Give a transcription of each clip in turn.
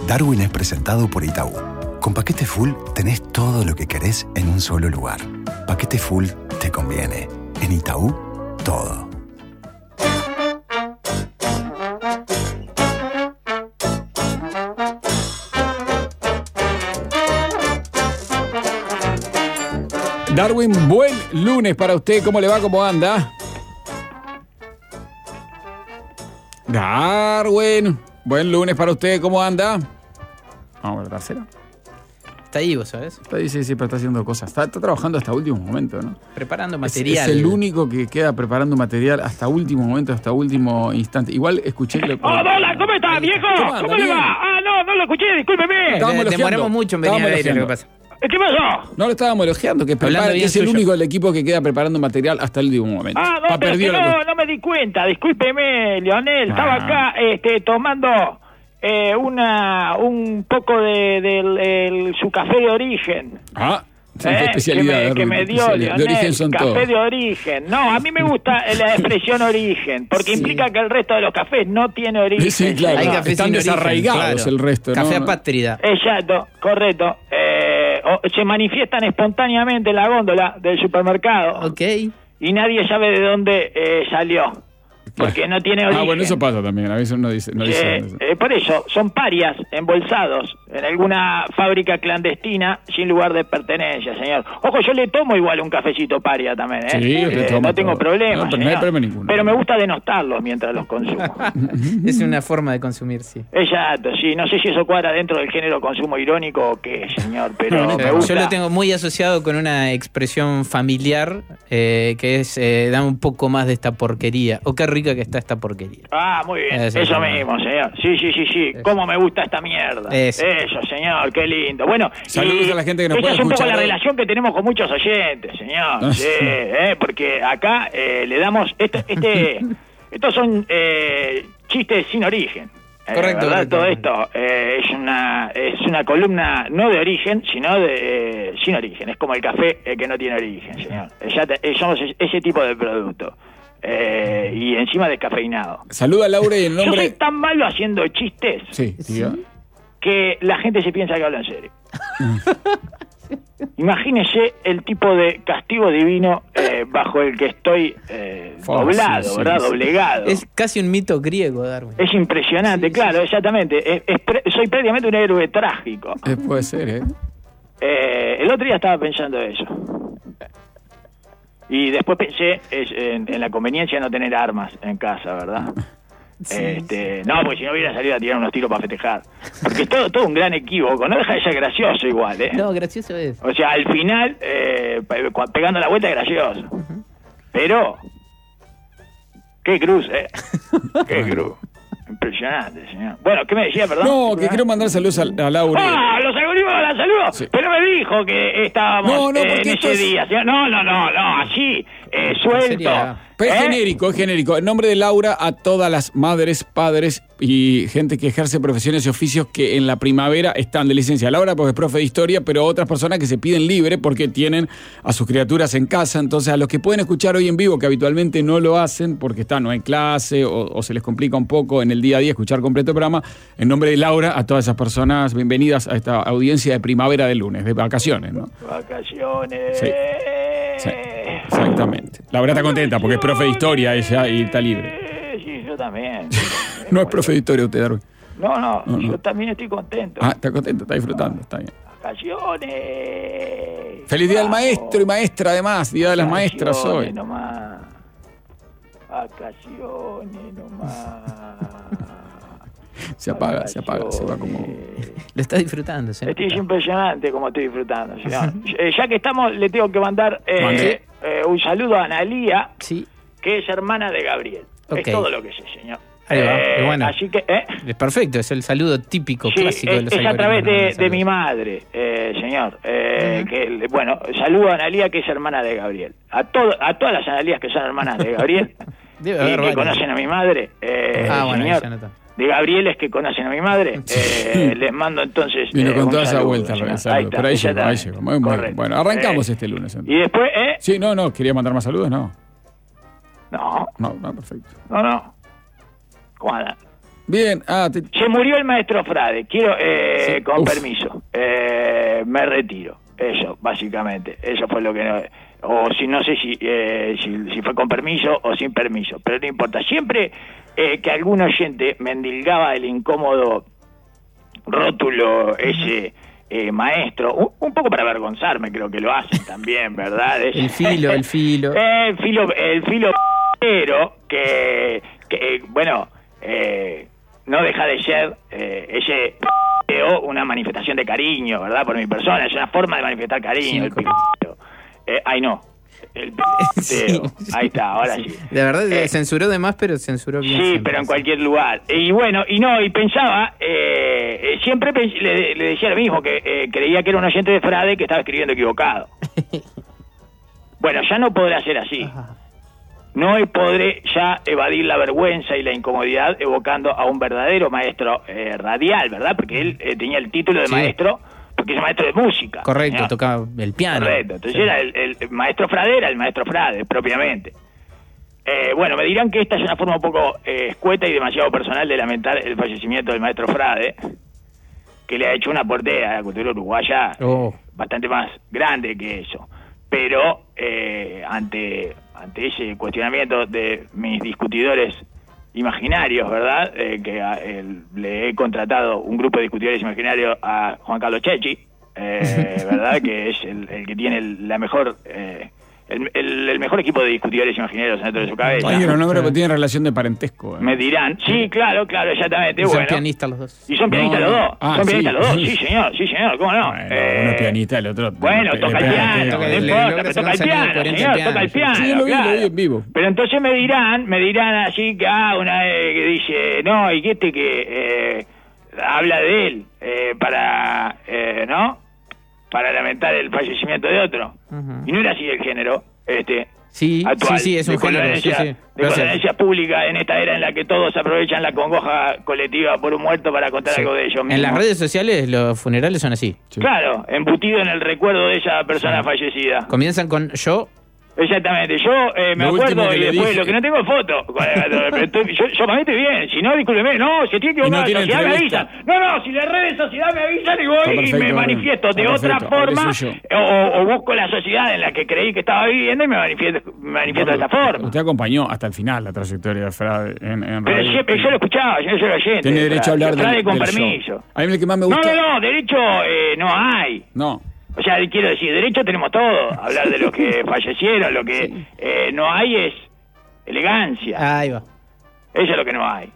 Darwin es presentado por Itaú. Con Paquete Full tenés todo lo que querés en un solo lugar. Paquete Full te conviene. En Itaú, todo. Darwin, buen lunes para usted. ¿Cómo le va? ¿Cómo anda? Darwin, buen lunes para usted. ¿Cómo anda? Vamos a ver la tercera. Está ahí, vos sabés. Sí, pero está haciendo cosas. Está trabajando hasta último momento, ¿no? Preparando material. Es el único que queda preparando material hasta último momento, hasta último instante. Igual escuché que... Hola, ¿cómo está, viejo? ¿Cómo le va? No lo escuché, discúlpeme. Demoramos mucho en venir al aire, lo que pasa. ¿Qué pasó? No lo estábamos elogiando, que es el único del equipo que queda preparando material hasta el último momento. No, pero que no me di cuenta, discúlpeme, Leonel. Estaba acá tomando un poco de su café de origen. Especialidad. Que me dio Leonel, de origen son café todos. de origen. No, a mí me gusta la expresión origen, porque implica que el resto de los cafés no tiene origen. Sí, claro. Hay cafés están sin desarraigados origen, claro. El resto. Café ¿no? apátrida. Exacto, correcto. Se manifiestan espontáneamente en la góndola del supermercado. Ok. Y nadie sabe de dónde salió. Porque no tiene origen. Bueno, eso pasa también. A veces uno dice por eso, son parias embolsados en alguna fábrica clandestina sin lugar de pertenencia, señor. Ojo, yo le tomo igual un cafecito paria también, ¿eh? Sí, no tengo problema, no hay problema ninguno. Pero me gusta denostarlos mientras los consumo. Es una forma de consumir, sí. Exacto, sí. No sé si eso cuadra dentro del género consumo irónico o qué, señor, pero me gusta. Yo lo tengo muy asociado con una expresión familiar que es da un poco más de esta porquería. O qué rica que está esta porquería. Muy bien. Eso mismo, señor. Sí. Cómo me gusta esta mierda. Eso, señor, qué lindo. Bueno, saludos a la gente que nos puede escuchar. Esa es un poco la hoy. relación que tenemos con muchos oyentes, señor. Sí, porque acá le damos... Estos son chistes sin origen. Correcto. Todo esto es una columna no de origen, sino sin origen. Es como el café que no tiene origen, señor. Somos ese tipo de producto. Y encima descafeinado. Saluda a Laura y el nombre... Yo soy tan malo haciendo chistes que la gente se piensa que hablo en serio. Imagínese el tipo de castigo divino bajo el que estoy doblado, ¿verdad? Doblegado. Es casi un mito griego, Darwin. Es impresionante, claro, exactamente. Soy prácticamente un héroe trágico. Puede ser, el otro día estaba pensando eso. Y después pensé en la conveniencia de no tener armas en casa, ¿verdad? No, porque si no hubiera salido a tirar unos tiros para festejar. Porque es todo un gran equívoco. No deja de ser gracioso igual, ¿eh? No, gracioso es. O sea, al final, pegando la vuelta es gracioso. Pero, qué cruz, Qué cruz. Impresionante, señor. Bueno, ¿qué me decía, perdón? No, que quiero mandar saludos a Laura. Los algoritmos la saludo. Sí. Pero me dijo que estábamos en ese día. No, así, suelto. Pero es genérico. En nombre de Laura, a todas las madres, padres y gente que ejerce profesiones y oficios que en la primavera están de licencia. Laura porque es profe de historia, pero otras personas que se piden libre porque tienen a sus criaturas en casa. Entonces, a los que pueden escuchar hoy en vivo, que habitualmente no lo hacen porque no en clase o se les complica un poco en el día a día escuchar completo el programa, en nombre de Laura, a todas esas personas, bienvenidas a esta audiencia de primavera del lunes, de vacaciones, ¿no? Vacaciones. Sí, exactamente. Laura está contenta porque es profe de historia ella y está libre. Sí, yo también. No es profe de historia usted, Darwin. No, yo también estoy contento. Está contento, está disfrutando, está bien. Vacaciones. Feliz día del maestro y maestra, además. Día de las maestras hoy. Vacaciones nomás. Se apaga, se va como... Lo está disfrutando, ¿sí? Es impresionante como estoy disfrutando, señor. Ya que estamos, le tengo que mandar un saludo a Analía, que es hermana de Gabriel. Okay. Es todo lo que sé, señor. Ahí va. Bueno, así que, es perfecto, es el saludo típico, clásico de los es a través de mi madre, señor. Que, saludo a Analía, que es hermana de Gabriel. A todas las Analías que son hermanas de Gabriel y que conocen a mi madre, señor. De Gabrieles que conocen a mi madre, les mando entonces. Vino con toda esa vuelta, pero ahí llegó. Muy bien. Bueno, arrancamos este lunes. Entonces. Y después, Sí, no, quería mandar más saludos, ¿no? No, perfecto. No. ¿Cómo andan? Bien. Se murió el maestro Frade. Quiero, con permiso, me retiro. Eso, básicamente. Eso fue lo que... o si no sé si fue con permiso o sin permiso, pero no importa. Siempre que algún oyente me endilgaba el incómodo rótulo ese maestro, un poco para avergonzarme, creo que lo hacen también, ¿verdad? El filo. El filo que bueno, no deja de ser ese una manifestación de cariño, ¿verdad? Por mi persona, es una forma de manifestar cariño, el pibeteo. Ay, no. El sí. Ahí está, ahora sí. La verdad, censuró de más, pero censuró bien. Sí, siempre, pero en cualquier lugar. Y bueno, y pensaba, siempre le decía lo mismo, que creía que era un oyente de Frade que estaba escribiendo equivocado. Bueno, ya no podrá ser así. Ajá. No podré ya evadir la vergüenza y la incomodidad evocando a un verdadero maestro radial, ¿verdad? Porque él tenía el título de maestro, porque es maestro de música. Correcto, ¿no? tocaba el piano. Correcto, entonces era el maestro Frade, era el maestro Frade, propiamente. Bueno, me dirán que esta es una forma un poco escueta y demasiado personal de lamentar el fallecimiento del maestro Frade, que le ha hecho una aporte a la cultura uruguaya bastante más grande que eso. Pero ante ese cuestionamiento de mis discutidores imaginarios, ¿verdad? Le he contratado un grupo de discutidores imaginarios a Juan Carlos Chechi, ¿verdad? Que es el que tiene la mejor... El mejor equipo de discutidores imaginarios dentro de su cabeza. Oye, no, pero tienen relación de parentesco. Me dirán, sí, claro, exactamente. Y son pianistas los dos. Y son pianistas los dos. Son pianistas los dos, sí, señor, ¿cómo no? Bueno, uno es pianista, el otro... Bueno, toca el piano, no importa, pero toca el piano, señor, toca el piano. Sí, lo vi en vivo. Pero entonces me dirán así que, una que dice, no, y que habla de él ¿no? Para lamentar el fallecimiento de otro. Y no era así el género actual. Sí, es un género. De condolencia pública en esta era en la que todos aprovechan la congoja colectiva por un muerto para contar algo de ellos mismos. En las redes sociales los funerales son así. Sí. Claro, embutido en el recuerdo de esa persona fallecida. Comienzan con yo. Exactamente, yo me acuerdo y después lo que no tengo es foto. Yo para mí estoy bien, si no, discúlpeme, no, si estoy equivocado, no sociedad me avisan. No, si las redes sociedad me avisan y voy y me manifiesto de otra forma, o busco la sociedad en la que creí que estaba viviendo y me manifiesto de esta forma. Usted acompañó hasta el final la trayectoria de Frade en radio. Pero siempre yo lo escuchaba, yo soy oyente. Tiene derecho a hablar Frade con del permiso. show. A mí el que más me gusta... No, derecho no hay. No. O sea, quiero decir, derecho tenemos todo, hablar de los que fallecieron, lo que no hay es elegancia. Ahí va. Eso es lo que no hay.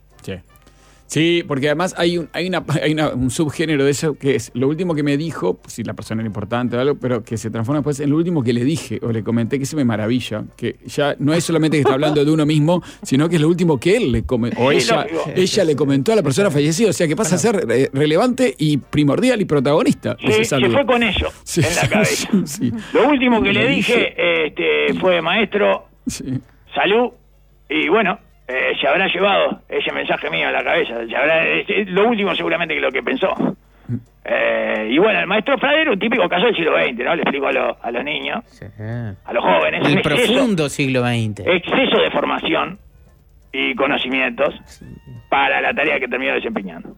Sí, porque además hay un subgénero de eso que es lo último que me dijo, si la persona era importante o algo, pero que se transforma después en lo último que le dije o le comenté, que se me maravilla, que ya no es solamente que está hablando de uno mismo, sino que es lo último que él le comentó, o ella le comentó a la persona fallecida, o sea que pasa a ser relevante y primordial y protagonista. Sí, se fue con eso en la cabeza. Sí. Lo último que le dije fue, maestro, salud, y bueno, se habrá llevado ese mensaje mío a la cabeza, lo último seguramente que lo que pensó. Y bueno, el maestro Frade era un típico caso del siglo XX, ¿no? Le explico a los niños, a los jóvenes. El profundo siglo XX. Exceso de formación y conocimientos para la tarea que terminó desempeñando.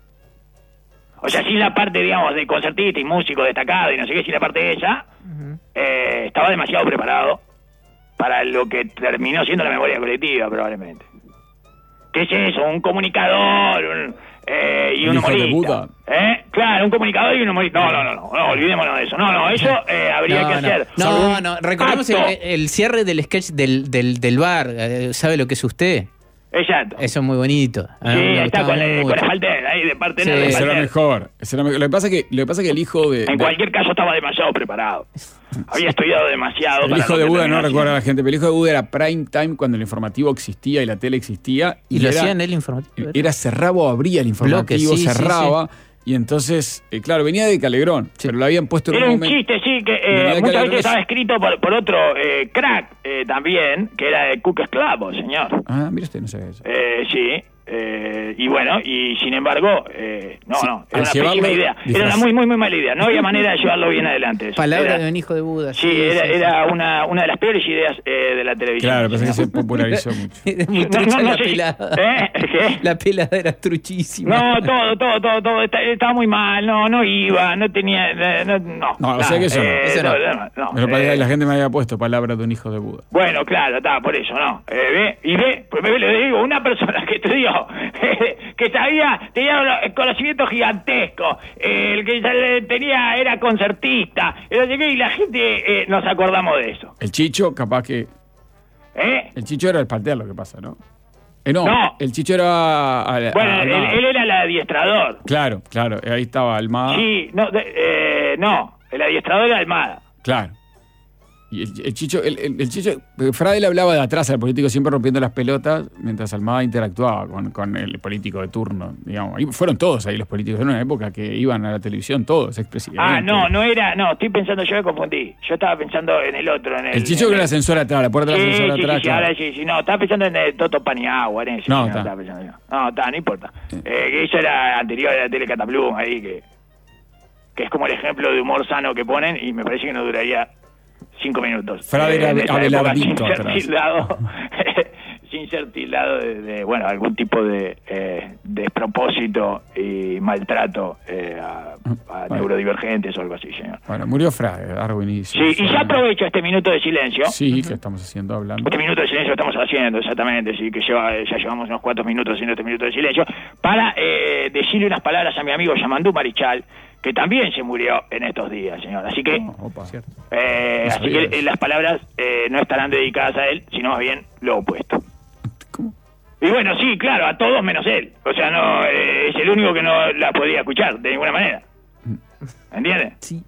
O sea, sin la parte, digamos, de concertista y músico destacado y no sé qué, sin la parte de ella, estaba demasiado preparado para lo que terminó siendo la memoria colectiva, probablemente. ¿Qué es eso? Un comunicador y un humorista. Claro, un comunicador y un humorista. No, olvidémonos de eso. No, eso habría que hacer. No, recordemos el cierre del sketch del bar. ¿Sabe lo que es usted? Exacto. Eso es muy bonito. Sí, está con la Falter ahí de parte de Eso era mejor. Lo que pasa es que el hijo de... En cualquier caso estaba demasiado preparado. Había estudiado demasiado. El hijo de Buda, no recuerdo a la gente, pero el hijo de Buda era prime time cuando el informativo existía y la tele existía. Y lo hacían el informativo. Era cerraba o abría el informativo, cerraba. Y entonces, claro, venía de Calegrón, pero lo habían puesto en un momento... Era un chiste, sí, que muchas veces estaba escrito por otro crack también, que era el Cook Esclavo, señor. Mira usted, no sabe eso. Sí, Y bueno, y sin embargo, no, era una pésima idea. Era una muy, muy, muy mala idea. No había manera de llevarlo bien adelante. Palabra de un hijo de Buda. Sí, era una de las peores ideas de la televisión. Claro, pensé que se popularizó mucho. Muy trucha la pelada. ¿Qué? La pelada era truchísima. No, todo. Estaba muy mal. No iba, no tenía... No, o sea que eso no. La gente me había puesto palabra de un hijo de Buda. Bueno, claro, está, por eso, ¿no? Pues le digo, una persona que estudió, que tenía conocimiento gigantesco, el que era concertista, y la gente nos acordamos de eso. El Chicho, capaz que... El Chicho era el patear, lo que pasa, ¿no? No, el Chicho era... él era el adiestrador. Claro, ahí estaba Almada. Sí, el adiestrador era Almada. Claro. Y el Chicho, Frade le hablaba de atrás al político, siempre rompiendo las pelotas, mientras Almada interactuaba con el político de turno, digamos. Y fueron todos ahí los políticos, en una época que iban a la televisión todos, expresidentes. Estoy pensando, yo me confundí. Yo estaba pensando en el otro. El Chicho con el ascensor atrás, la puerta del ascensor atrás. Sí, ahora sí, estaba pensando en el Toto Paniagua, en eso. No importa. Eso era anterior a la tele Cataplum, ahí, que es como el ejemplo de humor sano que ponen, y me parece que no duraría 5 minutos. Frade era Abelardito sin ser tildado de algún tipo de despropósito y maltrato a neurodivergentes o algo así, señor. Bueno, murió Frade, Darwin. Sí, y ya aprovecho este minuto de silencio. Sí, que estamos hablando. Este minuto de silencio estamos haciendo, exactamente, sí, que ya llevamos unos cuantos minutos haciendo este minuto de silencio, para decirle unas palabras a mi amigo Yamandú Marichal, que también se murió en estos días, señor. Así que, las palabras no estarán dedicadas a él, sino más bien lo opuesto. ¿Cómo? Y bueno, sí, claro, a todos menos él. O sea, no es el único que no la podía escuchar de ninguna manera. ¿Entiendes? Sí.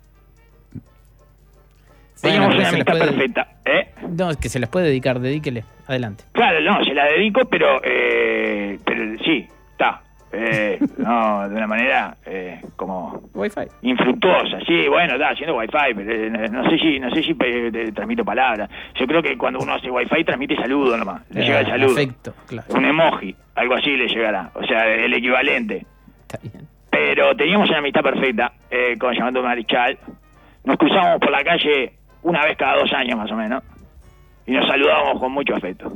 Teníamos una amistad perfecta. No, es que se las puede dedicar, dedíquele. Adelante. Claro, no, se la dedico, pero sí, está. No, de una manera como Wi-Fi infructuosa, sí, bueno, está haciendo Wi-Fi, pero no sé si transmito palabras. Yo creo que cuando uno hace Wi-Fi transmite saludo nomás, le llega el saludo, afecto, claro. Un emoji, algo así le llegará, o sea, el equivalente. Está bien. Pero teníamos una amistad perfecta con Yamandú Marichal. Nos cruzábamos por la calle una vez cada 2 años más o menos y nos saludábamos con mucho afecto.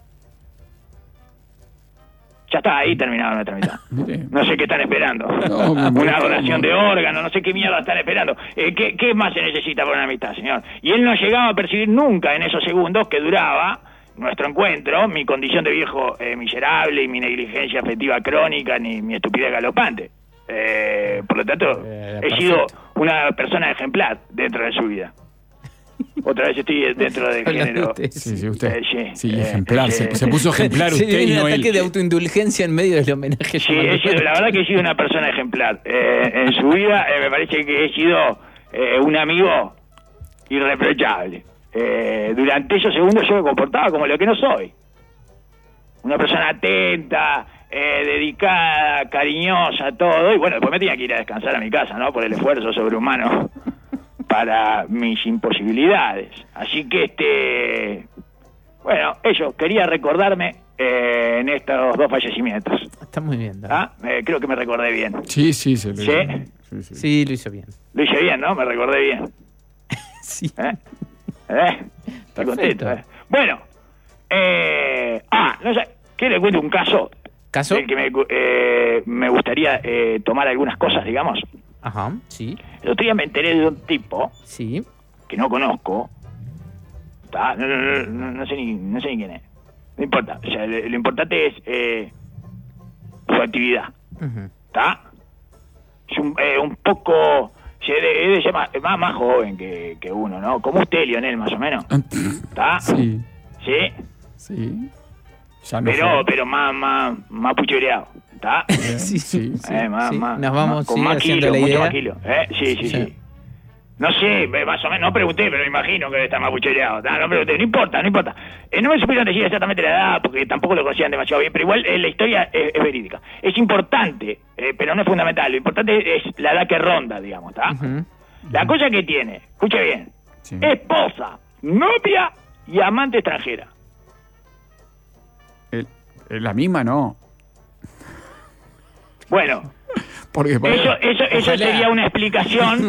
Ya está, ahí terminaba nuestra amistad. No sé qué están esperando. Una donación de órganos, no sé qué mierda están esperando. ¿Qué más se necesita para una amistad, señor? Y él no llegaba a percibir nunca en esos segundos que duraba nuestro encuentro, mi condición de viejo miserable y mi negligencia afectiva crónica, ni mi estupidez galopante. Por lo tanto, he sido una persona ejemplar dentro de su vida. Otra vez estoy dentro del género. Sí, usted. Ejemplar. Se puso ejemplar usted y no él. Un ataque de autoindulgencia en medio del homenaje. Sí, la verdad que he sido una persona ejemplar. En su vida me parece que he sido un amigo irreprochable. Durante esos segundos yo me comportaba como lo que no soy. Una persona atenta, dedicada, cariñosa, todo. Y bueno, después me tenía que ir a descansar a mi casa, ¿no? Por el esfuerzo sobrehumano para mis imposibilidades. Así que eso, quería recordarme en estos 2 fallecimientos. Está muy bien, creo que me recordé bien. Sí, Sí, lo hizo bien. Lo hice bien, ¿no? Me recordé bien. Sí. Estoy contento. Bueno, no sé, ¿qué le cuento un caso? ¿Caso? El que me gustaría tomar algunas cosas, digamos. Ajá, sí. El otro día me enteré de un tipo, sí, que no conozco, no sé ni quién es. No importa, o sea, lo importante es su actividad. ¿Está? Es un poco, es más joven que uno, ¿no? Como usted, Lionel, más o menos. ¿Está? Sí. ¿Sí? Ya no pero más puchoreado. ¿Está? Sí. Más, nos vamos con más haciendo kilo, la idea. mucho más kilo. Sí. No sé, más o menos, no pregunté, pero me imagino que está más puchoreado. No pregunté, no importa. No me supieron decir exactamente la edad, porque tampoco lo conocían demasiado bien, pero igual la historia es verídica. Es importante, pero no es fundamental. Lo importante es la edad que ronda, digamos, ¿está? La cosa que tiene, escuche bien, esposa, novia y amante extranjera. La misma no. Bueno, Porque eso sería una explicación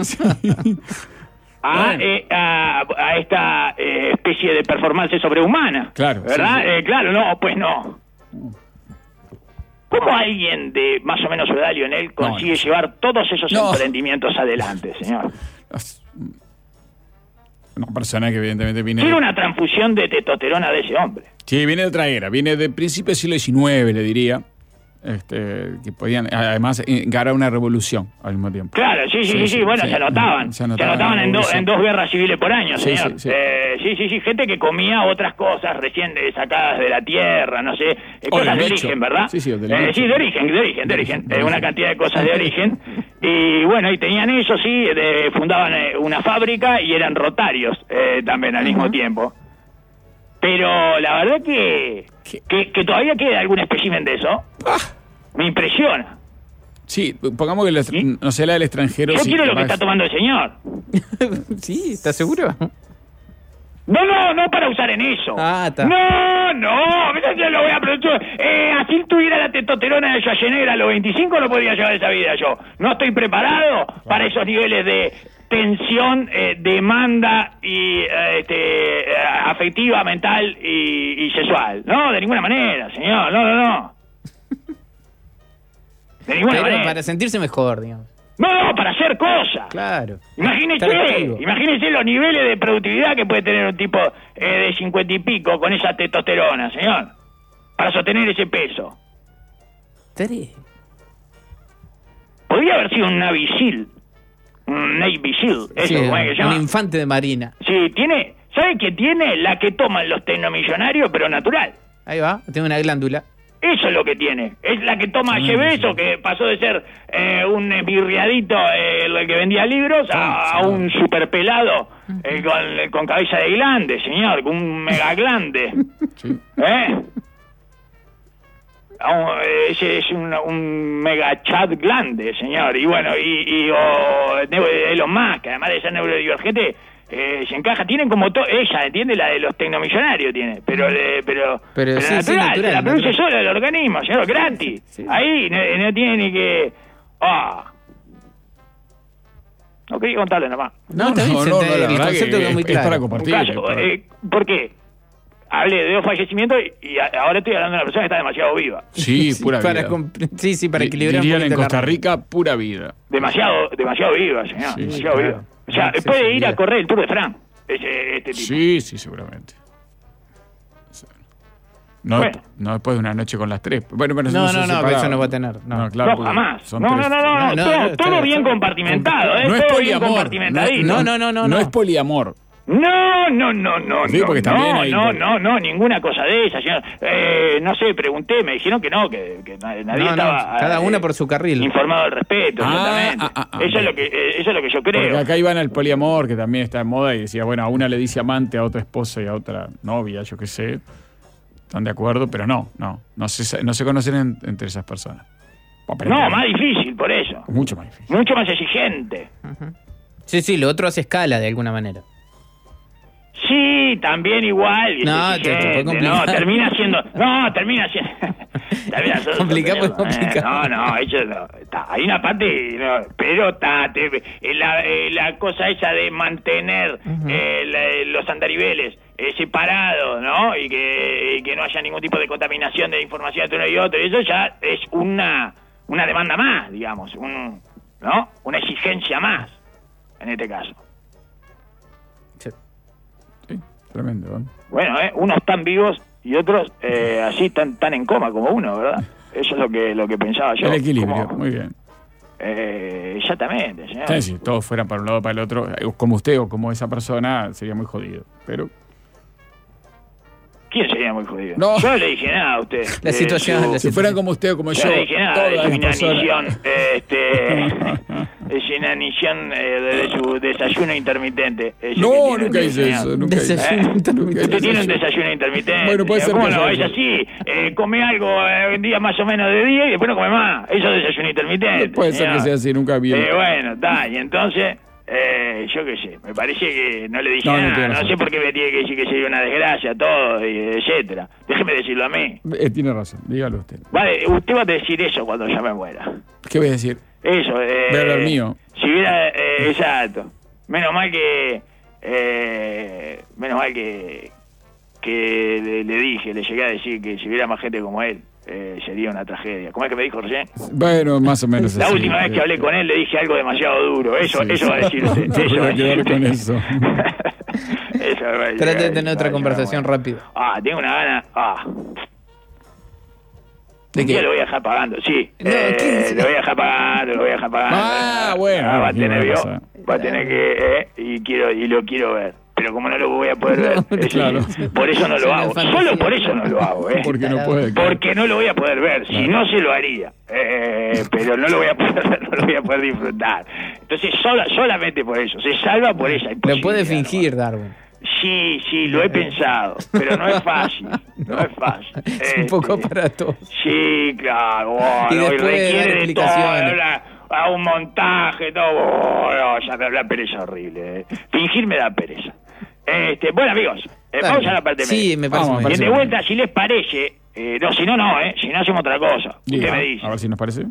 a esta especie de performance sobrehumana. Claro. ¿Verdad? Sí. Claro, no, pues no. ¿Cómo alguien de más o menos su edad, Lionel, consigue llevar todos esos emprendimientos adelante, señor? Una persona que evidentemente viene... Tiene una transfusión de testosterona de ese hombre. Sí, viene de otra era, viene de principio del siglo XIX, le diría. Que podían, además, ganar una revolución al mismo tiempo. Claro, sí, bueno, se anotaban. Se anotaban en dos guerras civiles por año, señor. Sí, gente que comía otras cosas recién sacadas de la tierra, no sé, cosas de origen, ¿verdad? Sí, de origen. Una cantidad de cosas de origen. Y bueno, y tenían eso, sí, fundaban una fábrica y eran rotarios también al mismo tiempo. Pero la verdad que todavía queda algún espécimen de eso. Me impresiona. Sí, pongamos que no sé la del extranjero. Yo quiero lo que está tomando el señor. Sí, ¿estás seguro? No para usar en eso. Está. No, yo lo voy a producir. Así tuviera la testosterona de Schwarzenegger a los 25 no podría llevar esa vida yo. No estoy preparado para esos niveles de tensión, demanda y afectiva, mental y sexual. No, de ninguna manera, señor. No. De ninguna manera. Para sentirse mejor, digamos. No, para hacer cosas. Claro. Imagínese los niveles de productividad que puede tener un tipo de 50 y pico con esa testosterona, señor. Para sostener ese peso. Podría haber sido un Navy SEAL. Un Navy SEAL. Eso, ¿cómo es que se llama? Un infante de marina. Sí, ¿sabe qué tiene? La que toman los tecnomillonarios, pero natural. Ahí va, tiene una glándula. Eso es lo que tiene. Es la que toma Cheveso, que pasó de ser un birriadito, el que vendía libros, a un superpelado con cabeza de glande, señor, con un mega glande. Sí. Ese es un mega chat glande, señor. Y bueno, Elon Musk, además de ser neurodivergente, se encaja, tienen como ella, ¿entiende? La de los tecnomillonarios tiene, pero natural, la produce sola el organismo, señor, gratis. Sí. Ahí no tiene ni que... No quería contarle nomás. No, el concepto que es muy claro. Es para compartir. ¿Por qué? Hablé de 2 fallecimientos y ahora estoy hablando de una persona que está demasiado viva. Sí, pura vida. Para equilibrar. Dirían en Costa Rica, pura vida. Demasiado viva, señor. Sí, demasiado viva. O sea, puede ir a correr el Tour de France, este tipo. Sí, seguramente. No después de una noche con las 3. Bueno, pero no, eso no va a tener. No, jamás. No, todo bien compartimentado, No es todo poliamor. bien compartimentadito. No es poliamor. No. Sí, porque también hay... No, ninguna cosa de esa, señor. No sé, pregunté, me dijeron que no, que nadie estaba... cada una por su carril. Informado al respecto, exactamente. Eso es lo que yo creo. Porque acá iban al poliamor, que también está en moda, y decía, bueno, a una le dice amante, a otra esposa y a otra novia, yo qué sé. Están de acuerdo, pero no se conocen entre esas personas. No, más difícil, por eso. Mucho más difícil. Mucho más exigente. Uh-huh. Sí, lo otro hace escala de alguna manera. Sí, también igual. Termina siendo... complicado. Hay una parte... pero la cosa esa de mantener los andariveles separados, ¿no? Y que no haya ningún tipo de contaminación de información entre uno y otro. Y eso ya es una demanda más, digamos. ¿No? Una exigencia más, en este caso. Tremendo, ¿no? Bueno, unos están vivos y otros así tan en coma como uno, ¿verdad? Eso es lo que pensaba yo. El equilibrio, muy bien. Exactamente, señor. Sí, si todos fueran para un lado o para el otro, como usted o como esa persona, sería muy jodido. Pero... ¿Quién sería muy jodido? No. Yo no le dije nada a usted. La situación. Si fueran como usted o como yo, no le dije nada de su inanición, es inanición de su desayuno intermitente. Nunca hice eso. Desayuno intermitente. Usted tiene un desayuno intermitente. Bueno, puede ser. ¿Cómo no? Es así. Come algo un día más o menos de día y después no come más. Eso es desayuno intermitente. Puede ser que sea así, nunca vi. Bueno, está. Y entonces... yo qué sé, me parece que no le dije nada, no sé por qué me tiene que decir que sería una desgracia, todo, etcétera. Déjeme decirlo a mí. Tiene razón, dígalo usted. Vale, usted va a decir eso cuando ya me muera. ¿Qué voy a decir? Eso, Voy a hablar mío. Si hubiera, exacto. Menos mal que le dije, le llegué a decir que si hubiera más gente como él, sería una tragedia. ¿Cómo es que me dijo recién? Bueno, más o menos La así. última vez que hablé con él le dije algo demasiado duro. Eso va a decir usted. Te voy a quedar con eso. Trate de tener otra conversación rápido. Tengo una gana. ¿De qué? Yo lo voy a dejar pagando, sí. No, lo voy a dejar pagando. Bueno. Va a tener que y lo quiero ver. Pero como no lo voy a poder ver, Claro. por eso no lo hago. Solo por eso no lo hago, Porque no puede. Porque no lo voy a poder ver. Si no, se lo haría. Pero no lo voy a poder disfrutar. Entonces, solamente por eso. Se salva por esa Lo imposibilidad. puede fingir, Darwin. Sí, lo he pensado, pero no es fácil. Es un poco para todos. Sí, claro. Y después requiere dar de explicaciones. todo, a un montaje, todo. Ya me da pereza horrible. Fingir me da pereza. Bueno, amigos, vamos a la parte media. Sí, me parece Vamos, muy me bien. De vuelta, si les parece, si no, si no hacemos otra cosa. Diga, Usted me dice. a ver si nos parece.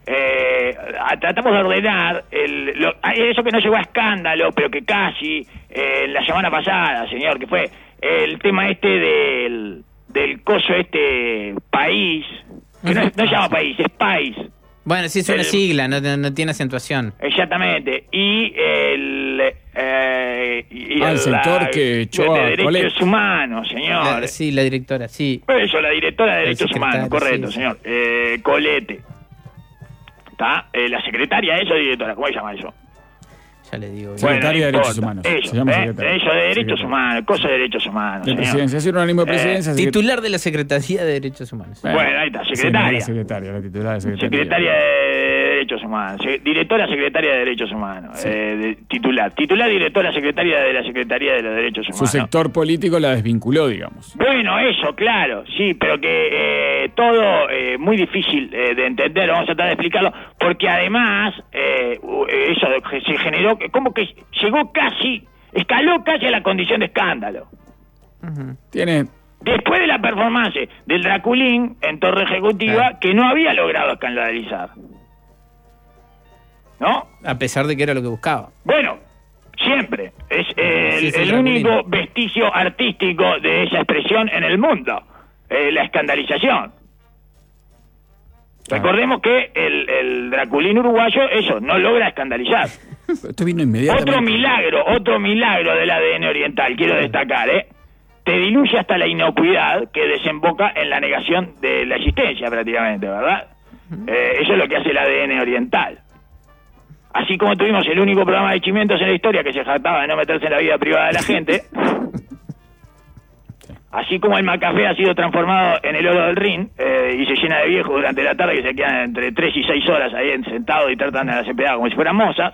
Tratamos de ordenar eso que no llegó a escándalo, pero que casi la semana pasada, señor, que fue el tema del coso país, que no se llama país, es país. Bueno, sí, es una sigla, no tiene acentuación. Exactamente. Y el sector que echó de a derechos Colet. humanos, señor. Sí, la directora, sí. Eso, la directora de derechos secretario, humanos, correcto, sí. señor. Colete. ¿Está? La secretaria, eso, directora, ¿cómo se llama eso? Ya le digo. Secretaria de no Derechos importa. Humanos. Eso, Se llama secretaria. eso de derechos Secretaria. humanos, cosa de derechos humanos. De señor. presidencia, es un organismo de presidencia. Titular de la Secretaría de Derechos Humanos. Bueno, ahí está, secretaria. Sí, la titular de secretaria. Secretaria de Derechos Humanos. Directora Secretaria de Derechos Humanos. Sí. Titular, directora secretaria de la Secretaría de los Derechos Humanos. Su sector político la desvinculó, digamos. Bueno, eso, claro, sí, pero que todo muy difícil de entender, vamos a tratar de explicarlo, porque además eso se generó, como que escaló casi a la condición de escándalo. Tiene... Después de la performance del Draculín en Torre Ejecutiva, que no había logrado escandalizar. ¿No? A pesar de que era lo que buscaba. Bueno, siempre. Es Sí, el único vestigio artístico de esa expresión en el mundo. La escandalización. Recordemos que el Draculín uruguayo, eso, no logra escandalizar. Esto vino inmediatamente. Otro milagro del ADN oriental, quiero destacar, te diluye hasta la inocuidad que desemboca en la negación de la existencia prácticamente, ¿verdad? Eso es lo que hace el ADN oriental. Así como tuvimos el único programa de chimientos en la historia que se jactaba de no meterse en la vida privada de la gente, así como el Macafé ha sido transformado en el oro del Rin y se llena de viejos durante la tarde que se quedan entre 3 y 6 horas ahí sentados y tratan de las empleadas como si fueran mozas,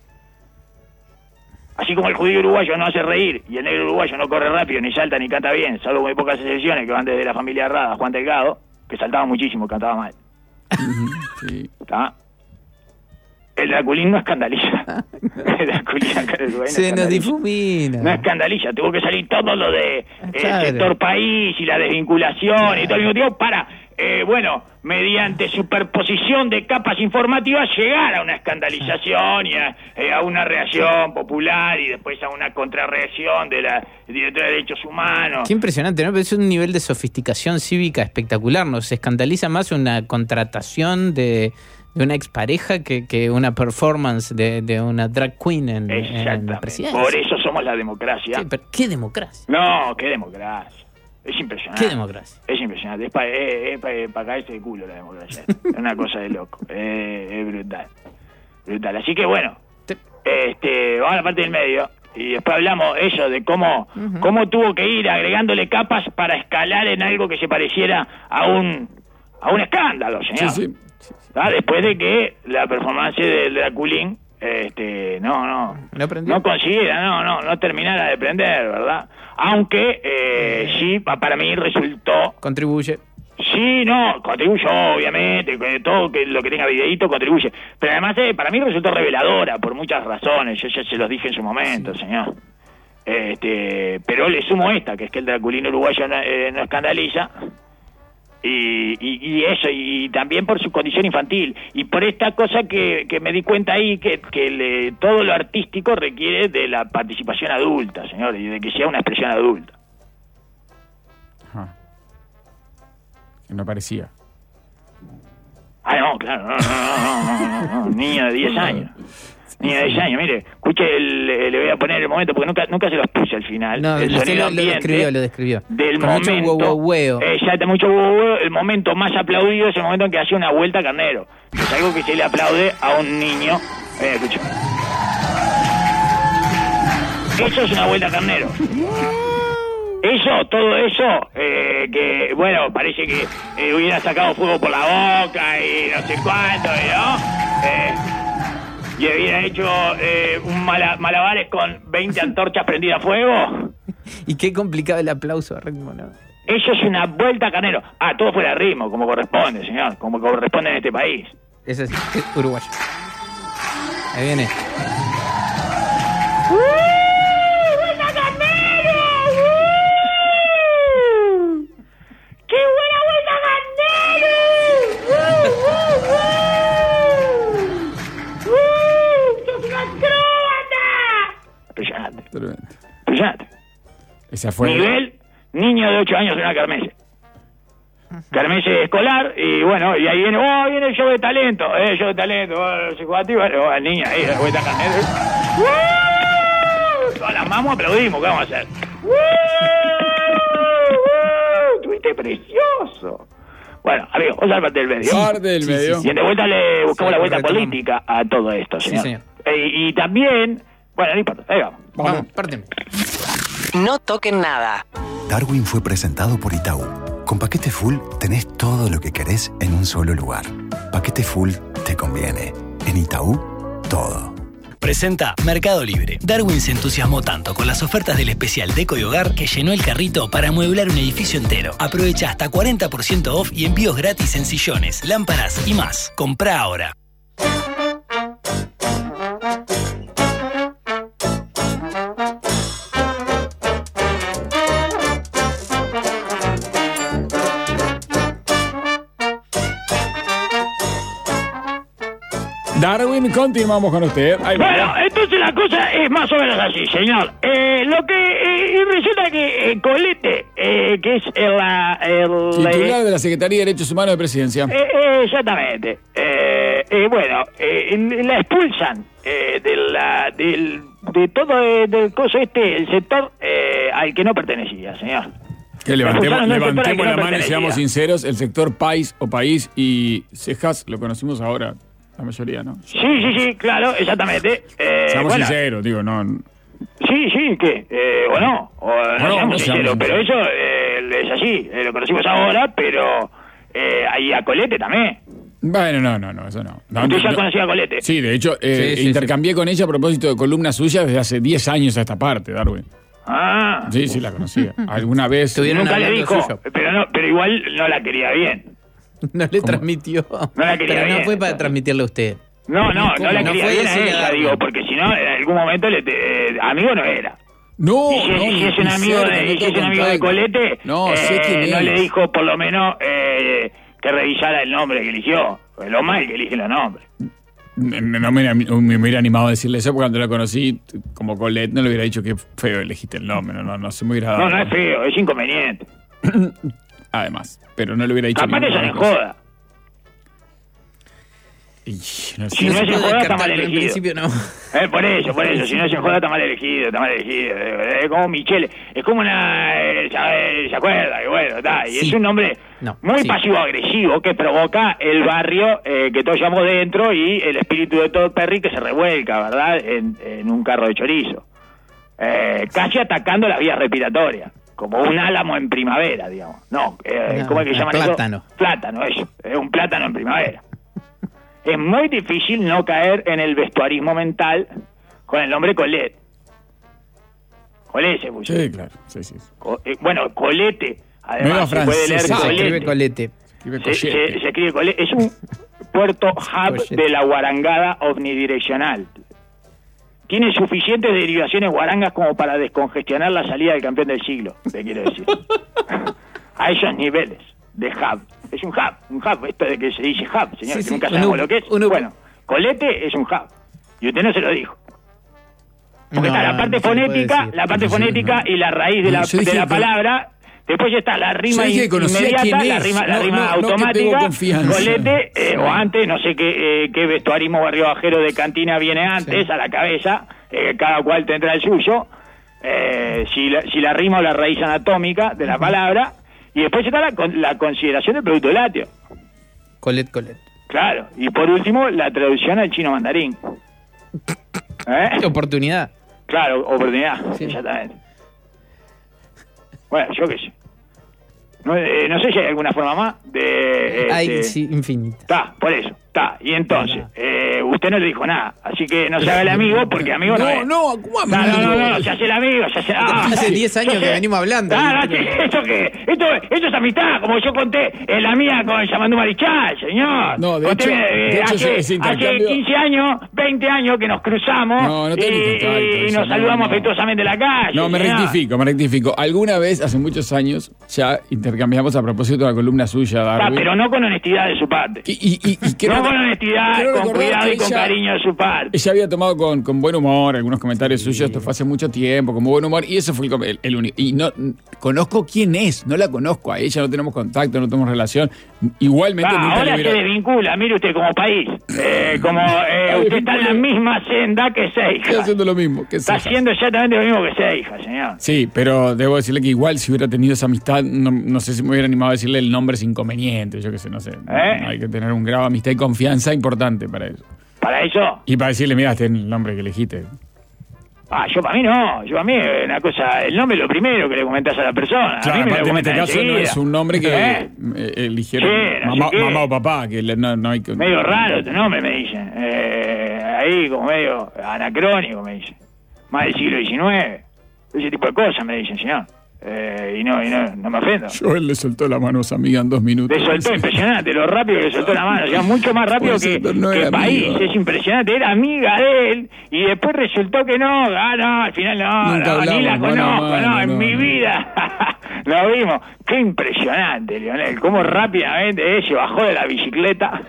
así como el judío uruguayo no hace reír y el negro uruguayo no corre rápido, ni salta, ni canta bien, salvo muy pocas excepciones que van desde la familia Rada, Juan Delgado, que saltaba muchísimo, cantaba mal. Sí. ¿Está? El Draculín no escandaliza. El Draculín no Se nos escandaliza. difumina. No escandaliza, tuvo que salir todo lo de Claro. el sector país y la desvinculación y todo el mismo tiempo para, mediante superposición de capas informativas, llegar a una escandalización y a una reacción popular y después a una contrarreacción de la directora de Derechos Humanos. Qué impresionante, ¿no? Pero es un nivel de sofisticación cívica espectacular. Nos escandaliza más una contratación de una expareja que una performance de una drag queen en la Exactamente. presidencia. Por eso somos la democracia. Sí, pero ¿qué democracia? No, qué democracia. Es impresionante. ¿Qué democracia? Es impresionante. Es para caerse de culo la democracia. Es una cosa de loco. Es brutal. Brutal. Así que bueno, vamos a la parte del medio. Y después hablamos eso de cómo tuvo que ir agregándole capas para escalar en algo que se pareciera a un escándalo, señor. Sí. Después de que la performance del Draculín no consiguiera, no terminara de prender, ¿verdad? Aunque sí, para mí resultó... Contribuye. Sí, contribuye obviamente, todo lo que tenga videíto contribuye, pero además para mí resultó reveladora por muchas razones, yo ya se los dije en su momento, señor. Pero le sumo esta, que es que el Draculín uruguayo no escandaliza, Y eso, y también por su condición infantil, y por esta cosa que me di cuenta ahí, que todo lo artístico requiere de la participación adulta, señor, y de que sea una expresión adulta. Ajá. No parecía. Ah, no, claro, no, niño de 10 años. Niño de 10 años, mire, escuche, le voy a poner el momento, porque nunca se los puse al final. No, el sonido ambiente lo describió. Del con momento, mucho huevo. Exacto, mucho huevo. El momento más aplaudido es el momento en que hace una vuelta a Carnero. Que es algo que se le aplaude a un niño. Escucha. Eso es una vuelta a Carnero. Eso, todo eso, que, bueno, parece que hubiera sacado fuego por la boca y no sé cuánto, ¿no? Y hubiera hecho malabares con 20 antorchas prendidas a fuego. Y qué complicado el aplauso a ritmo, ¿no? Eso es una vuelta a Carnero. Ah, todo fuera de ritmo, como corresponde, señor, como corresponde en este país. Ese es uruguayo. Ahí viene. ¡Vuelta a Carnero! ¡Qué buena vuelta a Carnero! ¡Sos una acróbata! Brillante. Esa fue. Nivel niño de 8 años en una kermesse. Kermesse escolar, y bueno, y ahí viene el show de talento, show de talento, no sé cuánto, y bueno, el niño ahí, la vuelta a Carnero. Todas las mamás aplaudimos, ¿qué vamos a hacer? ¡Tuviste precioso! Bueno, amigo, vamos al parte del medio. Parte del medio. Y de vuelta le buscamos la vuelta política a todo esto, señor. Sí, señor. Y también, bueno, no importa, ahí vamos. Vamos, parten. No toquen nada. Darwin fue presentado por Itaú. Con Paquete Full tenés todo lo que querés en un solo lugar. Paquete Full te conviene. En Itaú, todo. Presenta Mercado Libre. Darwin se entusiasmó tanto con las ofertas del especial Deco y Hogar que llenó el carrito para amueblar un edificio entero. Aprovecha hasta 40% off y envíos gratis en sillones, lámparas y más. Comprá ahora. Darwin, continuamos con usted. Ahí va. Bueno, entonces la cosa es más o menos así, señor. Lo que resulta que Colete, que es Titular de la Secretaría de Derechos Humanos de Presidencia. Exactamente. Bueno, la expulsan de todo del coso el sector al que no pertenecía, señor. Que levantemos La la mano y pertenecía. seamos sinceros, el sector país o país y cejas lo conocimos ahora, la mayoría, ¿no? Sí, claro, exactamente. Seamos bueno, sinceros, digo, no. Sí, ¿qué? O no, no seamos sinceros, pero eso es así, lo conocimos ahora, pero ahí a Colete también. Bueno, no, eso no. ¿Usted ya conocía a Colete? Sí, de hecho, intercambié con ella a propósito de columnas suyas desde hace 10 años a esta parte, Darwin. Ah. Sí, la conocía. Alguna vez. Nunca le dijo, suyo. pero igual no la quería bien. No le transmitió. No la quería pero bien. no fue para transmitirle a usted. No la ¿Cómo? quería No fue bien a decirle ella, a digo, Darwin. porque si no, en algún momento amigo no era. No, Y si es un amigo de Colete, sé quién no es. le dijo por lo menos que revisara el nombre que eligió. Lo mal que elige los nombres. No me hubiera animado a decirle eso, porque cuando la conocí como Colette no le hubiera dicho que feo elegiste el nombre, no se me hubiera dado. No es feo, es inconveniente. Además, pero no le hubiera dicho Capaz que ninguna se cosa. joda. Y, no Si no sé. se puede joda, está descartar, mal pero en elegido. principio no. Por eso, si no se joda, está mal elegido. Es como Michele, es como una... ¿se acuerda? Y bueno, está. Y Sí. es un nombre muy pasivo-agresivo que provoca el barrio que todos llevamos dentro y el espíritu de Todd Perry que se revuelca, ¿verdad? En un carro de chorizo. Casi atacando las vías respiratorias. Como un álamo en primavera, digamos. ¿Cómo es que llaman eso? Plátano. Plátano, eso. Es un plátano en primavera. Es muy difícil no caer en el vestuarismo mental con el nombre Colette. Colette se puso. Sí, claro. Sí. Bueno, Colete. Además, se Nueva puede leer francesa. Escribe Colete. Colete. Se escribe Colete. Es un puerto hub Collete. de la guarangada omnidireccional. Tiene suficientes derivaciones guarangas como para descongestionar la salida del campeón del siglo, te quiero decir. A esos niveles. de hub. Es un hub, esto de que se dice hub, señor, Sí, que nunca un sabemos hub, lo que es. un hub. Bueno, colete es un hub. Y usted no se lo dijo. Porque No, está la parte no se le puede fonética, decir. y la raíz de No, la, yo dije de la que- palabra. Después ya está la rima Yo dije que conocía inmediata, quién la es. rima No, que tengo automática, confianza. colete, o antes, no sé qué vestuarismo barrio bajero de cantina viene antes, Sí. a la cabeza, cada cual tendrá el suyo, si la rima o la raíz anatómica de la palabra, y después está la consideración del producto lácteo. Colette. Claro, y por último, la traducción al chino mandarín. Oportunidad. Claro, oportunidad, Sí. exactamente. Bueno, yo qué sé. No sé si hay alguna forma más de... Hay, sí, infinita. Está, por eso, está. Y entonces, usted no le dijo nada, así que no se haga el amigo, porque amigo no es. No, ¿cómo amigo? No, se hace el amigo, se hace... Hace 10 años yo sé. que venimos hablando. Esto es amistad, como yo conté en la mía con Yamandú Marichal, señor. No, de Conté, hecho, ese hace intercambio- 15 años, 20 años que nos cruzamos No tenés contacto, y eso nos no, saludamos no. afectuosamente en la calle. No, me señor. rectifico. Alguna vez, hace muchos años, ya intercambiamos a propósito de la columna suya, Darwin. Pero no con honestidad de su parte. Y No con honestidad, quiero con recordar cuidado que y con ella- cariño de su parte. Ella había tomado con buen humor algunos comentarios suyos, esto fue hace mucho tiempo, con buen humor, y eso fue el único. Y no conozco quién es, no la conozco a ella, no tenemos contacto, no tenemos relación. Igualmente nunca le Ahora se hubiera... desvincula, mire usted, como país. Usted está en la misma senda que Seija. Estoy haciendo lo mismo. Que Está Ceja. haciendo exactamente lo mismo que Seija, señor. Sí, pero debo decirle que igual si hubiera tenido esa amistad, no sé si me hubiera animado a decirle el nombre sin inconveniente, yo qué sé, no sé. Hay que tener un grado de amistad y confianza importante para eso. ¿Para eso? Y para decirle, mira, este es el nombre que elegiste. Yo para mí no. Yo para mí es una cosa... El nombre es lo primero que le comentás a la persona. Claro, a mí me aparte lo en este comentan caso no enseguida. es un nombre que eligieron Sí, no sé qué. mamá o papá, que no hay que... Medio raro tu nombre, me dicen. Ahí como medio anacrónico, me dicen. Más del siglo XIX. Ese tipo de cosas me dicen, señor. Y no me ofendo. Joel le soltó la mano a su amiga en 2 minutos. Le soltó impresionante, lo rápido que le soltó la mano, o sea, mucho más rápido Pues, que no el era país, amigo. es impresionante, era amiga de él, y después resultó que no, al final Nunca ni la hablamos, conozco, mano a mano, en no, mi no. vida, lo vimos, qué impresionante, Leonel, cómo rápidamente se bajó de la bicicleta,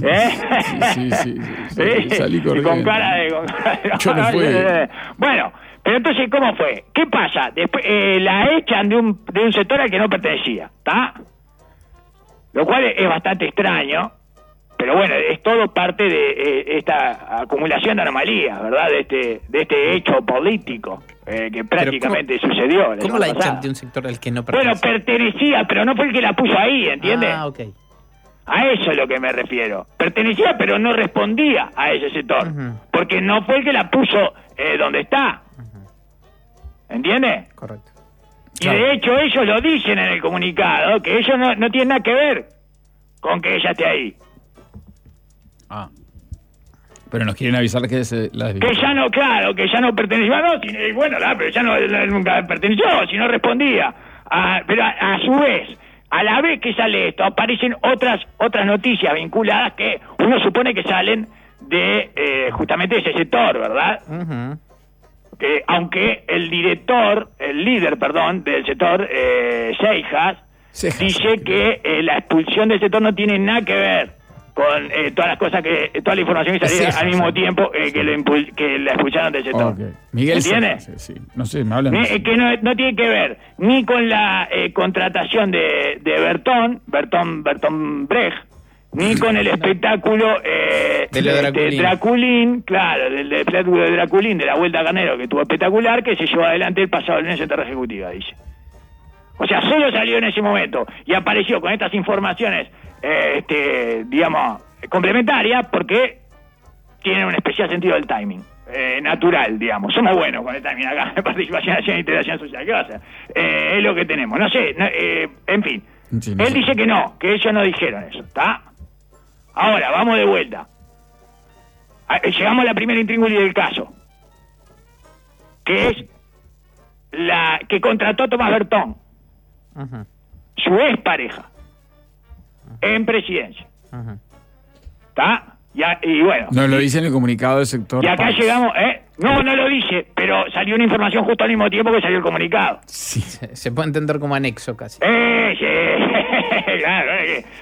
Sí, salí y corriendo. con cara de... Yo no fui. Bueno, pero entonces, ¿cómo fue? ¿Qué pasa? Después la echan de un sector al que no pertenecía, ¿está? Lo cual es bastante extraño, pero bueno, es todo parte de esta acumulación de anomalías, ¿verdad? De este hecho político que prácticamente sucedió. ¿Cómo la echan de un sector al que no Bueno, pertenece? pertenecía, pero no fue el que la puso ahí, ¿entiendes? Ok. A eso es lo que me refiero. Pertenecía, pero no respondía a ese sector. Ujú. Porque no fue el que la puso donde está. ¿Entiende? Correcto. Y de hecho ellos lo dicen en el comunicado, que ellos no tienen nada que ver con que ella esté ahí. Pero nos quieren avisar que la Que ya no, claro, que ya no pertenecía. No, bueno, pero ya nunca perteneció, si no respondía. Pero a su vez, a la vez que sale esto, aparecen otras noticias vinculadas que uno supone que salen de justamente ese sector, ¿verdad? Ujú. Aunque el líder del sector, Seijas, dice que la expulsión del sector no tiene nada que ver con todas las cosas toda la información que salió al mismo tiempo que la expulsaron del sector. Okay. Miguel ¿entiende? Sí. No sé, me hablan. Que no tiene que ver ni con la contratación de Bertón Brecht, ni con el espectáculo de lo Draculín. Draculín, claro, del espectáculo de Draculín, de la Vuelta a Carnero, que estuvo espectacular, que se llevó adelante el pasado lunes en Terra Ejecutiva, dice. O sea, solo salió en ese momento y apareció con estas informaciones, digamos, complementarias, porque tienen un especial sentido del timing. Natural, digamos. Somos buenos con el timing acá, participación, acción e integración social. ¿Qué va a hacer? Es lo que tenemos. No sé, en fin. Sí, no Él sé. dice que no, que ellos no dijeron eso, ¿está? Ahora, vamos de vuelta. Llegamos a la primera intríngulis del caso, que es la que contrató a Tomás Bertón, Ujú. su expareja, en presidencia. Ujú. ¿Está? Y bueno. No lo dice en el comunicado del sector. Y acá Paz. llegamos, no lo dice, pero salió una información justo al mismo tiempo que salió el comunicado. Sí. Se puede entender como anexo casi. Sí, claro,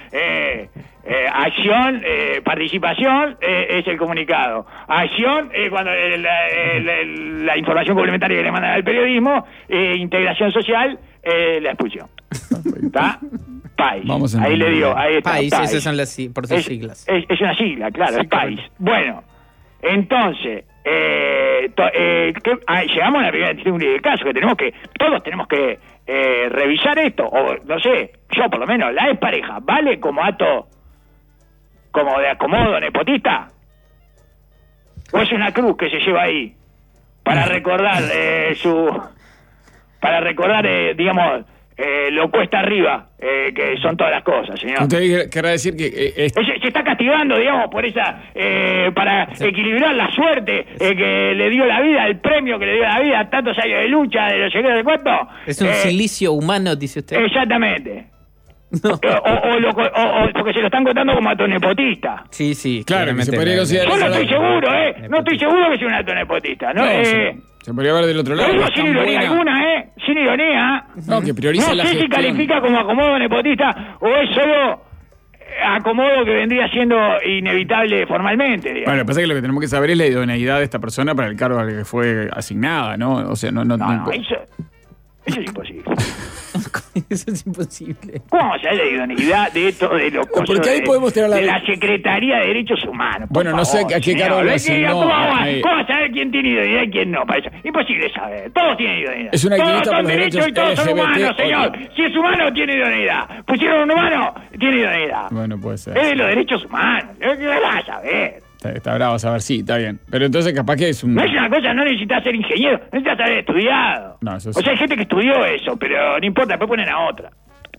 acción, participación es el comunicado. Acción cuando la información complementaria que le mandan al periodismo, integración social, la expulsión. ¿Está? PAIS. Ahí le dio, ahí está. PAIS, esas son las por sus siglas. Es una sigla, claro, sí, es PAIS. Bueno, entonces, llegamos a la primera del caso, que todos tenemos que revisar esto, o no sé, yo por lo menos, la expareja, ¿vale como acto, como de acomodo nepotista? ¿O es una cruz que se lleva ahí para recordar digamos, lo cuesta arriba, que son todas las cosas, señor? Usted querrá decir que... Se está castigando, digamos, por esa... para equilibrar la suerte que le dio la vida, el premio que le dio la vida, tantos años de lucha, de los secretos de cuento. Es un silicio humano, dice usted. Exactamente. No. O porque se lo están contando como acto nepotista. Sí, claro, se podría considerar. Yo no estoy seguro, no estoy seguro que sea un acto nepotista, ¿no? Se podría ver del otro lado. Lo digo sin ironía alguna, sin ironía. No, que prioriza la gestión. No sé si califica como acomodo nepotista o es solo acomodo que vendría siendo inevitable formalmente, digamos. Bueno, lo que pasa es que lo que tenemos que saber es la idoneidad de esta persona para el cargo al que fue asignada, ¿no? O sea, no eso es imposible. Eso es imposible. ¿Cómo se la idoneidad de esto, de los cosas porque ahí podemos tener de la Secretaría de Derechos Humanos? Bueno, no sé a qué cargo lo asignó. ¿Cómo vamos a saber quién tiene idoneidad y quién no? Para eso. Imposible saber. Todos tienen idoneidad. Es una activista todos por son los derechos y todos son humanos, señor. Si es humano, tiene idoneidad. Pusieron un humano, tiene idoneidad. Bueno, puede ser. Es de los derechos humanos. ¿Qué vas a saber? Está bravo saber, sí, está bien. Pero entonces capaz que es un... No es una cosa, no necesitas ser ingeniero, necesitas haber estudiado. No, eso sí. O sea, hay gente que estudió eso, pero no importa, después ponen a otra.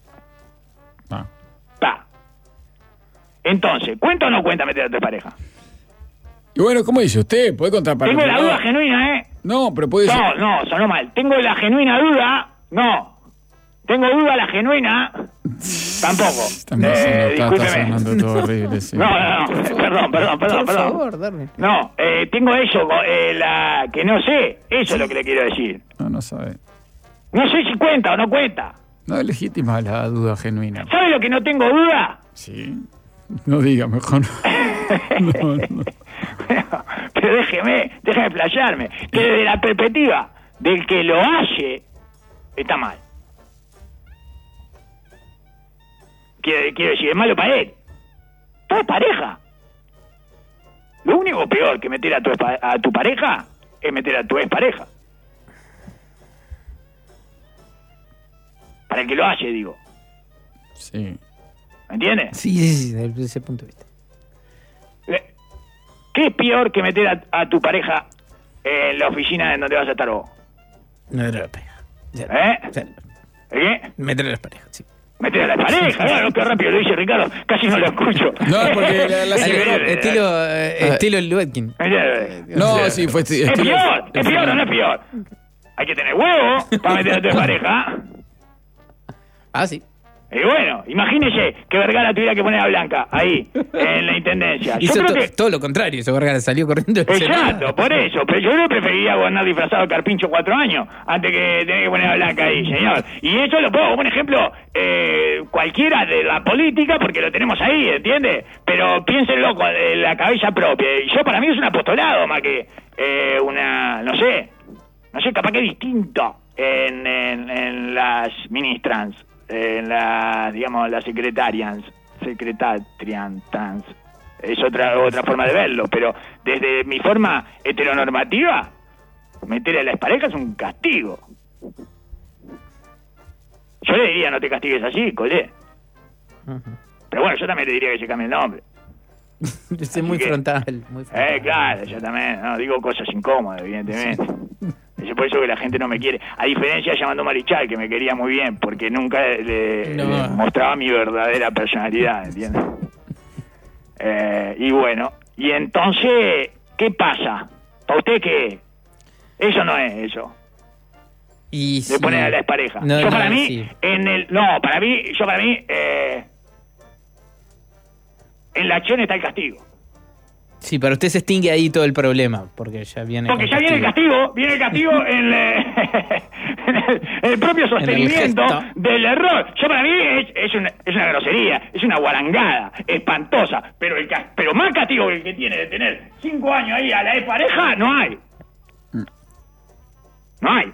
Entonces, ¿cuenta o no cuenta meter a tu pareja? Y bueno, ¿cómo dice usted? ¿Puede contar para Tengo la duda genuina, No, pero puede ser... No, sonó mal. Tengo la genuina duda, Tengo duda la genuina, tampoco. Está sonando todo horrible, sí. No, perdón. Por favor, dame. No, tengo eso, que no sé, eso es lo que le quiero decir. No sabe. No sé si cuenta o no cuenta. No es legítima la duda genuina. ¿Sabe lo que no tengo duda? Sí. No diga, mejor no. Pero déjeme playarme. Que desde la perspectiva del que lo hace, está mal. Quiero decir, es malo para él. Todo es pareja. Lo único peor que meter a tu pareja es meter a tu expareja. Para el que lo hace, digo. Sí. ¿Me entiendes? Sí, desde ese punto de vista. ¿Qué es peor que meter a tu pareja en la oficina en donde vas a estar vos? Meter a la pareja. ¿Qué? Meter a las parejas, sí. Meter a la pareja, claro, qué rápido lo dice Ricardo, casi no lo escucho. No, porque estilo Lubetkin. No, sí, fue estilo... ¿Es peor o no es peor? Hay que tener huevo para meter a tu pareja. Ah, sí. Y bueno, imagínese que Vergara tuviera que poner a Blanca ahí, en la intendencia. Hizo todo lo contrario, eso Vergara salió corriendo. Exacto, por eso. Pero yo no preferiría gobernar disfrazado de Carpincho 4 años antes que tener que poner a Blanca ahí, señor. Y eso lo pongo como un ejemplo cualquiera de la política, porque lo tenemos ahí, ¿entiende? Pero piénsenlo con la cabeza propia. Y yo, para mí, es un apostolado más que no sé, capaz que es distinto en las ministrans. En las secretarians, es otra forma de verlo, pero desde mi forma heteronormativa, meter a la expareja es un castigo. Yo le diría no te castigues así, colé. Pero bueno, yo también le diría que se cambie el nombre. Es muy frontal. Claro, yo también, digo cosas incómodas, evidentemente. Es por eso que la gente no me quiere. A diferencia de Llamando Marichal, que me quería muy bien, porque nunca le mostraba mi verdadera personalidad, ¿entiendes? Y bueno, y entonces, ¿qué pasa? ¿Para usted qué? Eso no es eso. Y de poner a la expareja. Para mí, en la acción está el castigo. Sí, pero usted se extingue ahí todo el problema, porque ya viene... Porque ya viene el castigo en el propio sostenimiento del error. Yo para mí es una grosería, es una guarangada, espantosa, pero más castigo que el que tiene de tener 5 años ahí a la pareja, no hay. No hay.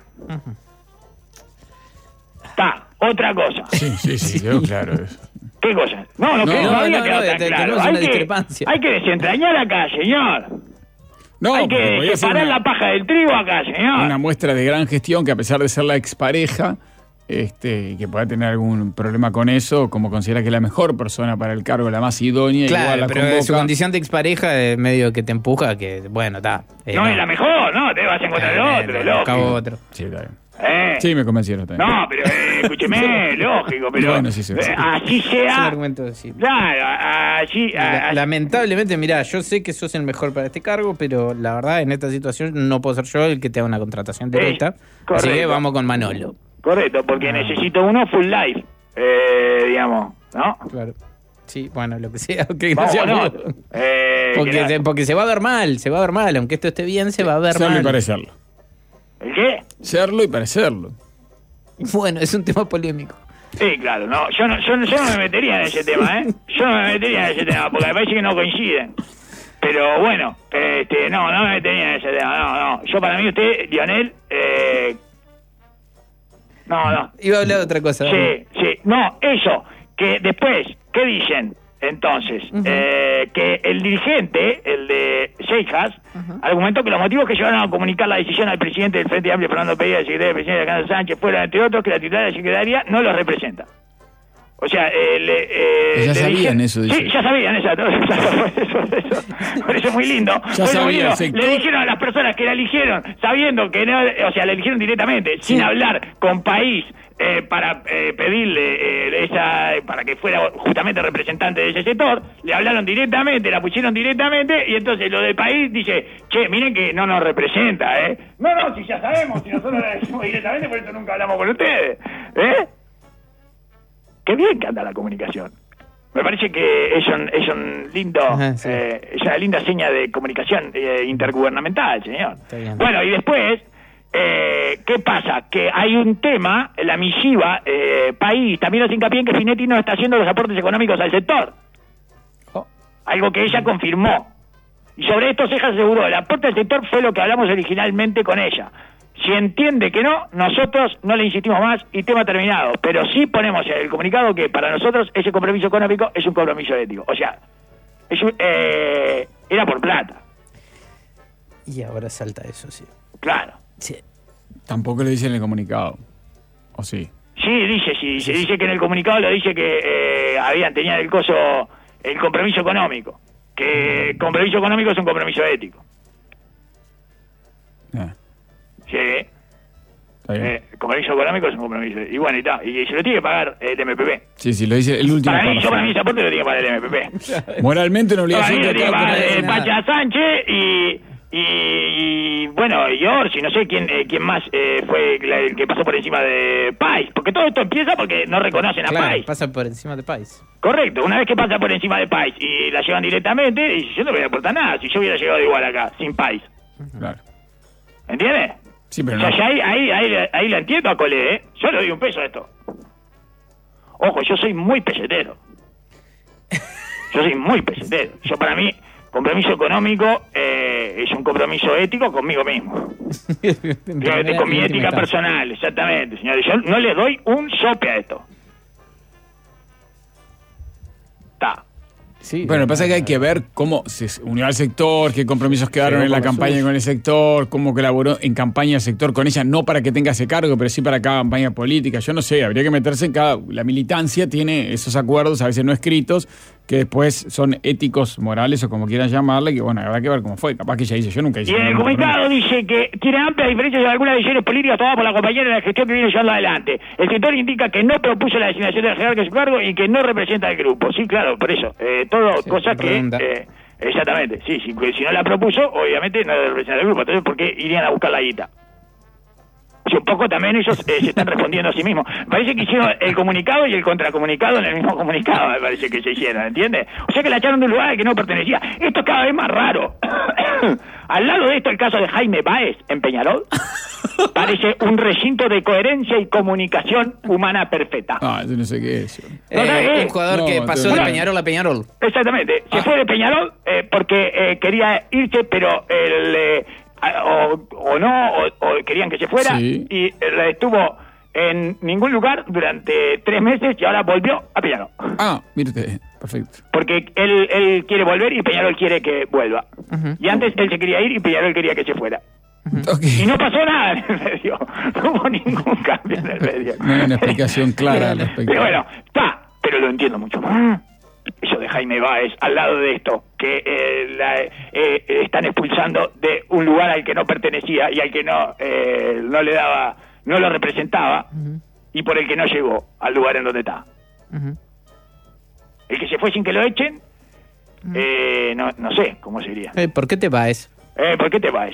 Está, otra cosa. Sí, quedó claro eso. ¿Qué cosa? No, todavía quedó tan claro. Hay que desentrañar acá, señor. No, hay que separar la paja del trigo acá, señor. Una muestra de gran gestión que, a pesar de ser la expareja, que pueda tener algún problema con eso, como considera que es la mejor persona para el cargo, la más idónea, claro, igual la pero convoca. su condición de expareja es medio que te empuja, que bueno, está. No es la mejor, no, te vas a encontrar el otro. Sí, está bien. Sí, me convencieron también. No, pero escúcheme, lógico, pero bueno, sí, así sea. Es un argumento así. Claro, lamentablemente, mirá, yo sé que sos el mejor para este cargo, pero la verdad, en esta situación no puedo ser yo el que te haga una contratación directa. Así que vamos con Manolo. Correcto, porque necesito uno full life, digamos, ¿no? Claro. Sí, bueno, lo que sea. Okay, porque se va a ver mal, aunque esto esté bien, se va a ver mal. Serlo y parecerlo. ¿El qué? Serlo y parecerlo. Bueno, es un tema polémico. Sí, claro, no, yo no me metería en ese tema, Yo no me metería en ese tema, porque me parece que no coinciden. Pero bueno, no me metería en ese tema, no. Yo para mí usted, Lionel, no. Iba a hablar de otra cosa. Sí, no, eso, que después, ¿qué dicen? Entonces, que el dirigente, el de Seijas, argumentó que los motivos que llevaron a comunicar la decisión al presidente del Frente Amplio, Fernando Pereira, el secretario del presidente Alejandro Sánchez, fueron, entre otros, que la titular de la secretaría no los representa. O sea, ya sabían eso. Dice. Sí, ya sabían eso. Por eso es muy lindo. Ya sabían. Le dijeron a las personas que la eligieron, sabiendo que no, o sea, la eligieron directamente, sin hablar con país, para pedirle para que fuera justamente representante de ese sector, le hablaron directamente, la pusieron directamente, y entonces lo del país dice, che, miren que no nos representa, No, si ya sabemos, si nosotros la decimos directamente, por eso nunca hablamos con ustedes, Qué bien que anda la comunicación. Me parece que es un lindo, es una linda seña de comunicación intergubernamental, señor. Bueno, y después, ¿qué pasa? Que hay un tema, la misiva país, también hace hincapié en que Finetti no está haciendo los aportes económicos al sector. Algo que ella confirmó. Y sobre esto Seijas aseguró, el aporte al sector fue lo que hablamos originalmente con ella. Si entiende que no, nosotros no le insistimos más y tema terminado. Pero sí ponemos en el comunicado que para nosotros ese compromiso económico es un compromiso ético. O sea, era por plata. Y ahora salta eso, sí. Claro. Sí. Tampoco le dice en el comunicado. ¿O sí? Sí, dice que en el comunicado lo dice que tenían el compromiso económico. Que el compromiso económico es un compromiso ético. Sí. Compromiso económico es un compromiso. Y bueno, y se lo tiene que pagar el MPP. Sí, lo dice el último. Para mí ese aporte lo tiene que pagar el MPP. Moralmente una obligación que tiene que pagar el Pacha Sánchez y bueno, y Orsi, no sé quién más fue el que pasó por encima de Pais. Porque todo esto empieza porque no reconocen a Pais. Pasa por encima de Pais. Correcto, una vez que pasa por encima de Pais y la llevan directamente, y yo no voy a aportar nada si yo hubiera llegado igual acá, sin Pais. Claro. ¿Entiendes? Sí, pero no. O sea, ahí la entiendo a Colé, Yo le doy un peso a esto. Ojo, yo soy muy pesetero. Yo para mí, compromiso económico es un compromiso ético conmigo mismo. Con mi ética personal, exactamente, señores. Yo no le doy un sope a esto. Sí, bueno, lo que pasa es que hay que ver cómo se unió al sector, qué compromisos quedaron en la campaña con el sector, cómo colaboró en campaña el sector con ella, no para que tenga ese cargo, pero sí para cada campaña política. Yo no sé, habría que meterse en la militancia tiene esos acuerdos, a veces no escritos, que después son éticos, morales o como quieran llamarle, que bueno, habrá que ver cómo fue. Capaz que ella dice, yo nunca hice. Y en el comunicado dice que tiene amplias diferencias en algunas decisiones políticas tomadas por la compañera en la gestión que viene llevando adelante. El sector indica que no propuso la designación del general que es su cargo y que no representa al grupo. Sí, claro, por eso. Todo cosas que... exactamente, sí, si no la propuso, obviamente no representa al grupo. Entonces, ¿por qué irían a buscar la guita? O Sí, un poco también ellos se están respondiendo a sí mismos. Parece que hicieron el comunicado y el contracomunicado en el mismo comunicado, me parece que se hicieron, ¿entiendes? O sea que la echaron de un lugar al que no pertenecía. Esto es cada vez más raro. Al lado de esto, el caso de Jaime Báez en Peñarol parece un recinto de coherencia y comunicación humana perfecta. Yo no sé qué es. Un jugador que pasó de Peñarol a Peñarol. Exactamente. Se fue de Peñarol porque quería irse, pero o querían que se fuera, sí. Y estuvo en ningún lugar durante 3 meses y ahora volvió a Peñarol. Mire usted, perfecto. Porque él quiere volver y Peñarol quiere que vuelva. Y antes él se quería ir y Peñarol quería que se fuera. Okay. Y no pasó nada en el medio. No hubo ningún cambio en el medio. No hay una explicación clara al respecto. Pero bueno, pero lo entiendo mucho más. Eso de Jaime Báez al lado de esto, que están expulsando de un lugar al que no pertenecía y al que no le daba, no lo representaba, y por el que no llegó al lugar en donde está. El que se fue sin que lo echen, no sé cómo sería. ¿Por qué te vas? ¿Por qué te vas?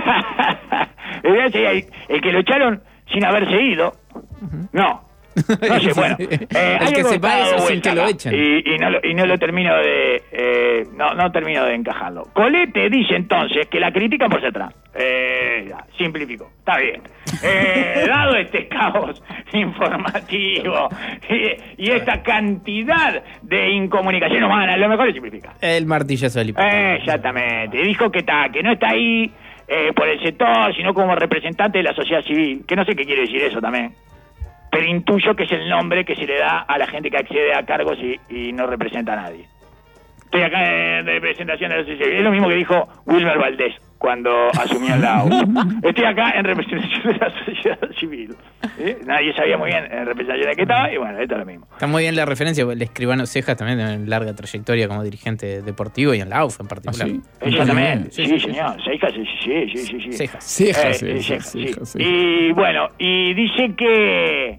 El que lo echaron sin haberse ido, no sé, bueno, el que se va es sin que lo echen. Y no lo termino de no termino de encajarlo. Colete dice entonces que la critican por ser trans. Simplifico, está bien. Dado este caos informativo y esta cantidad de incomunicación humana, lo mejor es simplificar. El martillazo del hipótesis. Exactamente. Dijo que no está ahí por el sector, sino como representante de la sociedad civil, que no sé qué quiere decir eso también. Pero intuyo que es el nombre que se le da a la gente que accede a cargos y no representa a nadie. Estoy acá en representación de la sociedad civil. Es lo mismo que dijo Wilmer Valdés cuando asumió la AUF. Estoy acá en representación de la sociedad civil. Nadie sabía muy bien en representación de qué estaba, y bueno, esto es lo mismo. Está muy bien la referencia, el Escribano Cejas también tiene una larga trayectoria como dirigente deportivo y en la AUF en particular. ¿Sí? Exactamente, sí, señor. Cejas, sí. Cejas. Cejas. Y bueno, y dice que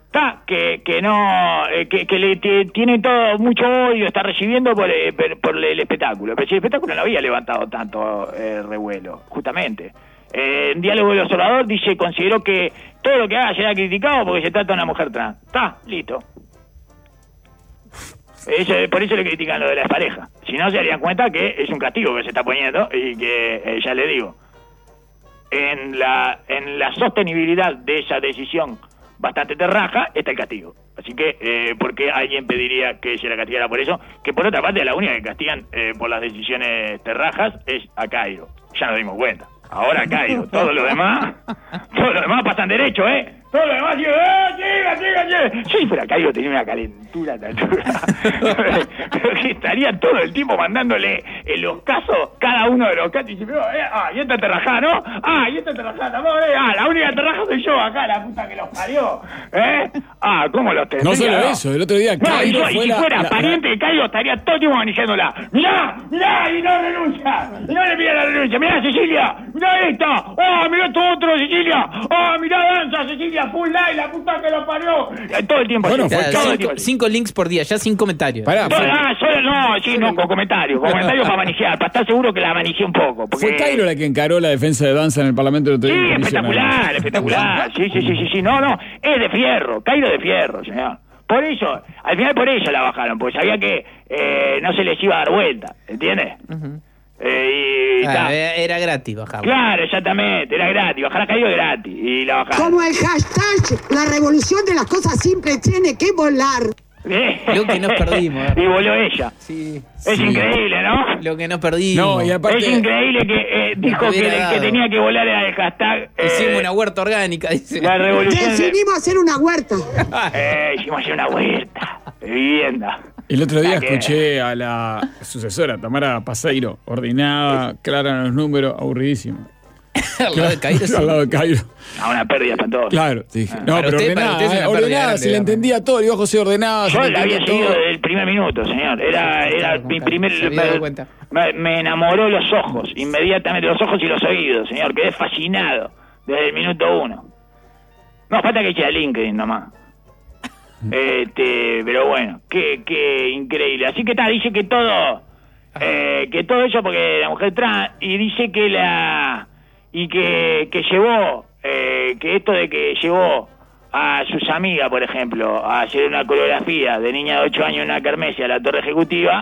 le tiene todo mucho odio, está recibiendo por el espectáculo. Pero si el espectáculo no había levantado tanto revuelo, justamente. En Diálogo del Observador consideró que todo lo que haga será criticado porque se trata de una mujer trans. Listo. Por eso le critican lo de las parejas. Si no, se darían cuenta que es un castigo que se está poniendo y que, ya le digo, en la sostenibilidad de esa decisión bastante terraja está el castigo. Así que, ¿por qué alguien pediría que se la castigara por eso? Que por otra parte, la única que castigan por las decisiones terrajas es a Cairo. Ya nos dimos cuenta. Ahora Cairo. Todo lo demás pasan derecho, Todo lo demás, siga. Si fuera Cairo tenía una calentura. Pero que estaría todo el tiempo mandándole los casos, cada uno de los casos, y dice, y esta terrajada, ¿no? Y esta terrajada, la única terraja soy yo acá, la puta que los parió. ¿Cómo los tendría? No solo eso, el otro día Cairo y si fuera pariente de Cairo, estaría todo el tiempo manejándola. Mirá, y no renuncia. Y no le pide la renuncia. Mirá, Cecilia, mirá esta. Mirá esto otro, Cecilia. Mirá Danza, Cecilia, full live, la puta que lo parió. Todo el tiempo. Bueno, fue 5 links por día, ya sin comentarios. Con comentarios. Comentarios para manejar, para estar seguro que la manejé un poco. Porque... Fue Cairo la que encaró la defensa de Danza en el Parlamento del otro día. Sí, espectacular. Sí. No. Es de fierro. Cairo de fierro, señor. Por eso, al final por eso la bajaron, porque sabía que no se les iba a dar vuelta, ¿entiendes? Era gratis bajarla. Claro, exactamente, era gratis. Bajar a Cairo gratis y la bajaron. Como el hashtag, la revolución de las cosas simples tiene que volar. Lo que nos perdimos. Y voló ella. Sí. Es increíble, ¿no? Lo que nos perdimos. No, y aparte... Es increíble que dijo que tenía que volar era el hashtag. Hicimos una huerta orgánica, dice. La revolución. Decidimos hacer una huerta. Hicimos hacer una huerta de vivienda. El otro día escuché a la sucesora, Tamara Paseiro, ordenada, clara en los números, aburridísima. Al lado de Cairo. Al lado de Cairo. Una pérdida para todos. Claro, dije. No, para pero usted, ordenada, se le entendía todo. Digo, José, ordenada. Yo la había seguido desde el primer minuto, señor. Era mi primer... Me enamoró los ojos, inmediatamente, los ojos y los oídos, señor. Quedé fascinado desde el minuto 1. No, falta que eche a LinkedIn nomás. Pero bueno, qué increíble. Así que dice que todo eso porque la mujer trans, y dice que que llevó que esto de que llevó a sus amigas, por ejemplo, a hacer una coreografía de niña de 8 años en una kermés a la Torre Ejecutiva,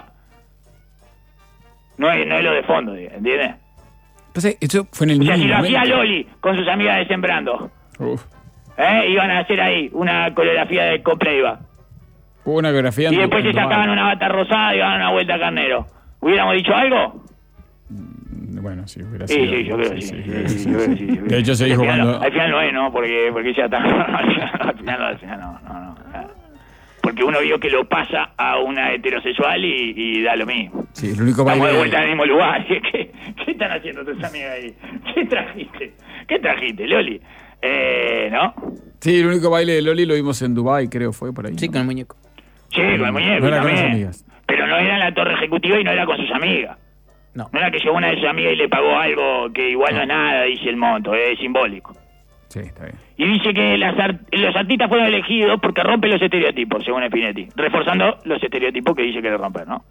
no es lo de fondo, ¿entiendes? Entonces, eso fue en el o sea, si lo momento. hacía Loli con sus amigas de Sembrando, iban a hacer ahí una coreografía de Copleiva. Hubo una coreografía. Y después se sacaban una bata rosada y iban a una vuelta a Carnero. ¿Hubiéramos dicho algo? Bueno, sí, hubiera sido. Sí, yo creo que sí. De hecho, se dijo cuando... Al final no es, ¿no? Porque ya está... al final no. Porque uno vio que lo pasa a una heterosexual y da lo mismo. Sí, el único Estamos baile... de vuelta en el mismo lugar. ¿Qué están haciendo tus amigas ahí? ¿Qué trajiste, Loli? ¿No? Sí, el único baile de Loli lo vimos en Dubái, creo, fue por ahí. Sí, con el muñeco. Sí, con el muñeco. No era con sus también. amigas. Pero no era en la Torre Ejecutiva y no era con sus amigas. No. No era que llegó una de sus amigas y le pagó algo que igual no es nada, dice el monto, es simbólico. Sí, está bien. Y dice que los artistas fueron elegidos porque rompen los estereotipos, según Spinetti. Reforzando los estereotipos que dice que quiere romper, ¿no?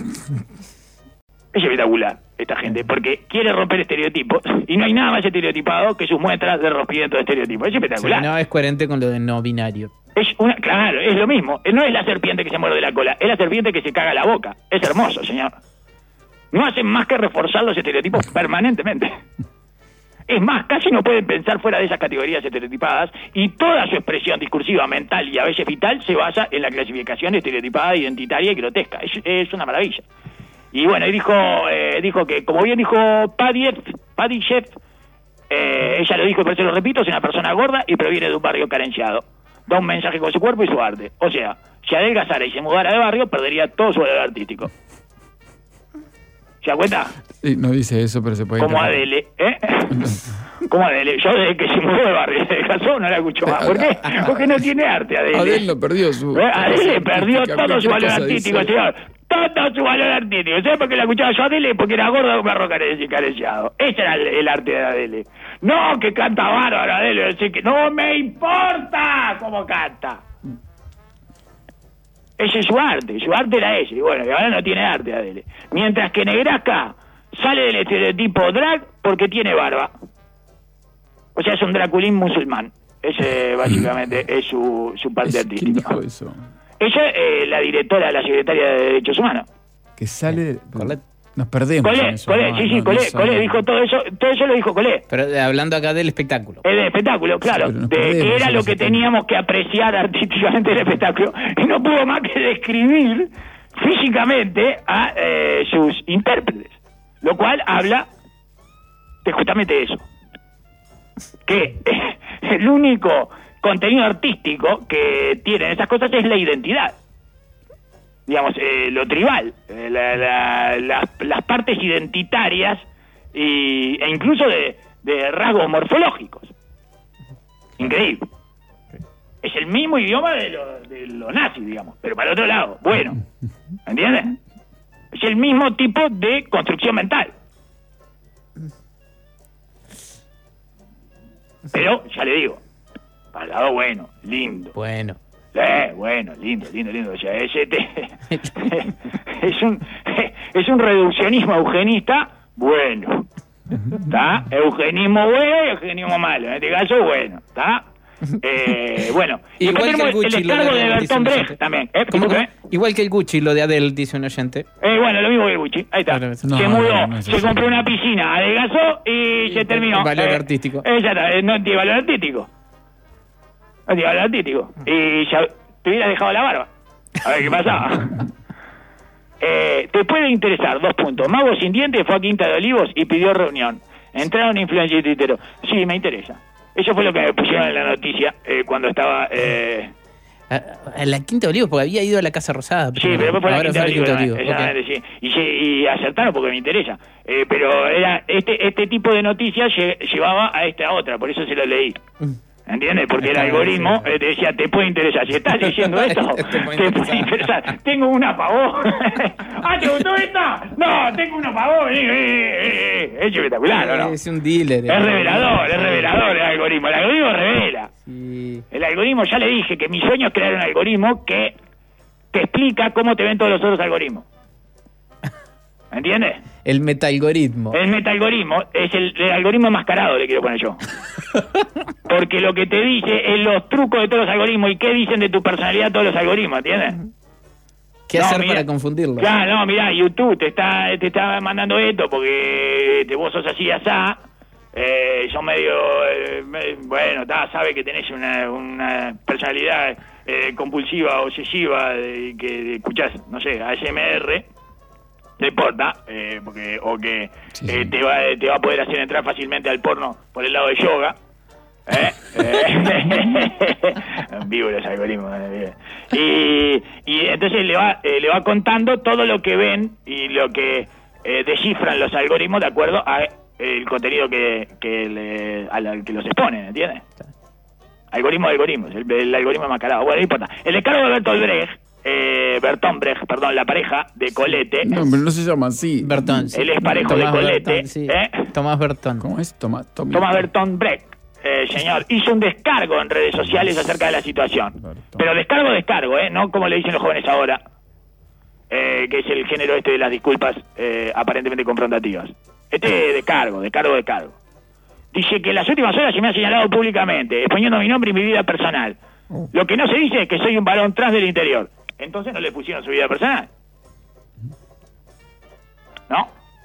Es espectacular esta gente, porque quiere romper estereotipos y no hay nada más estereotipado que sus muestras de rompimiento de estereotipos. Es espectacular. Sí, no es coherente con lo de no binario. Claro, es lo mismo. No es la serpiente que se muerde la cola, es la serpiente que se caga la boca. Es hermoso, señor. No hacen más que reforzar los estereotipos permanentemente. Es más, casi no pueden pensar fuera de esas categorías estereotipadas y toda su expresión discursiva, mental y a veces vital se basa en la clasificación estereotipada, identitaria y grotesca. Es una maravilla. Y bueno, y dijo que, como bien dijo Paddy Chef, ella lo dijo y por eso lo repito, es una persona gorda y proviene de un barrio carenciado. Da un mensaje con su cuerpo y su arte. O sea, si adelgazara y se mudara de barrio, perdería todo su valor artístico. ¿Se da cuenta? Sí, no dice eso, pero se puede... Como Adele, Como Adele. Yo desde que se mudó de barrio, se casó, no la escucho más. ¿Por qué? Porque no tiene arte, Adele. Adele no perdió su... Adele perdió todo su valor artístico, señor. Todo su valor artístico. ¿Sabes por qué la escuchaba yo, Adele? Porque era gorda de un barro carenciado. Ese era el arte de Adele. No, que canta bárbaro, Adele. Decir que no me importa cómo canta. Ese es su arte era ese. Y bueno, y ahora no tiene arte, Adele. Mientras que Negrasca sale del estereotipo drag porque tiene barba. O sea, es un draculín musulmán. Ese básicamente es su parte artística. ¿Quién dijo eso? Ella es la directora, la secretaria de Derechos Humanos. Que sale... Colette. Nos perdemos. Colette dijo todo eso lo dijo Colette. Pero hablando acá del espectáculo. El espectáculo, claro, Sí, que era lo que teníamos que apreciar artísticamente del espectáculo, y no pudo más que describir físicamente a sus intérpretes, lo cual habla de justamente eso, que el único contenido artístico que tienen esas cosas es la identidad. Digamos, lo tribal, las partes identitarias e incluso de rasgos morfológicos. Increíble. Es el mismo idioma de los nazis, digamos, pero para el otro lado. Bueno, ¿entiendes? Es el mismo tipo de construcción mental. Pero, ya le digo, para el lado bueno, lindo. Bueno. Bueno, lindo. O sea, es un reduccionismo eugenista bueno. ¿Está? Eugenismo bueno y eugenismo malo. En este caso, bueno. ¿Está? Bueno. Y después tenemos el descargo de Bertolt Brecht también. Igual que el Gucci, lo de Adele, dice un oyente. Bueno, lo mismo que el Gucci. Ahí está. Claro, se mudó, se compró una piscina, adelgazó y se terminó. Valor artístico. Ya está, no tiene valor artístico. Y ya te hubieras dejado la barba. A ver qué pasaba. Te puede interesar, 2 puntos. Mago sin dientes fue a Quinta de Olivos y pidió reunión. Entraron influencers y tuiteros. Sí, me interesa. Eso fue lo que me pusieron en la noticia cuando estaba... A la Quinta de Olivos, porque había ido a la Casa Rosada. Sí, pero después fue a la Quinta de Olivos. Okay. Sí. Y acertaron porque me interesa. Pero era este tipo de noticias llevaba a esta otra, por eso se lo leí. ¿Entiendes? Porque el algoritmo te decía, te puede interesar. Si estás leyendo esto, te puede interesar. Tengo una para vos. ¿Ah, te gustó esta? No, tengo una para vos. Es espectacular, ¿o no? Es un dealer. Es revelador el algoritmo. El algoritmo revela. Sí. El algoritmo, ya le dije que mi sueño es crear un algoritmo que te explica cómo te ven todos los otros algoritmos. ¿Me entiendes? El metalgoritmo. El metalgoritmo es el algoritmo enmascarado, le quiero poner yo. Porque lo que te dice es los trucos de todos los algoritmos y qué dicen de tu personalidad todos los algoritmos, ¿entiendes? ¿Qué hacer para confundirlo? Claro, no, mirá, YouTube te está mandando esto porque vos sos así, asá. Son medio... bueno, sabe que tenés una personalidad compulsiva, obsesiva, que escuchás, no sé, ASMR, no importa, porque te va a poder hacer entrar fácilmente al porno por el lado de yoga. Vivo los algoritmos. Y entonces le va contando todo lo que ven y lo que descifran los algoritmos de acuerdo a el contenido al que los exponen, ¿entiendes? Algoritmos, el algoritmo enmascarado. Bueno, no importa. El descargo de Bertolt Brecht, la pareja de Colette. No, pero no se llama así. Bertón. Sí. Él es parejo de Colette. Bertón, sí. Tomás Bertón. ¿Cómo es? Tomás Bertolt Brecht. Señor, hizo un descargo en redes sociales acerca de la situación. Pero descargo, no como le dicen los jóvenes ahora, que es el género de las disculpas aparentemente confrontativas. Descargo. Dice que en las últimas horas se me ha señalado públicamente, exponiendo mi nombre y mi vida personal. Lo que no se dice es que soy un varón trans del interior. Entonces no le pusieron su vida personal. ¿No?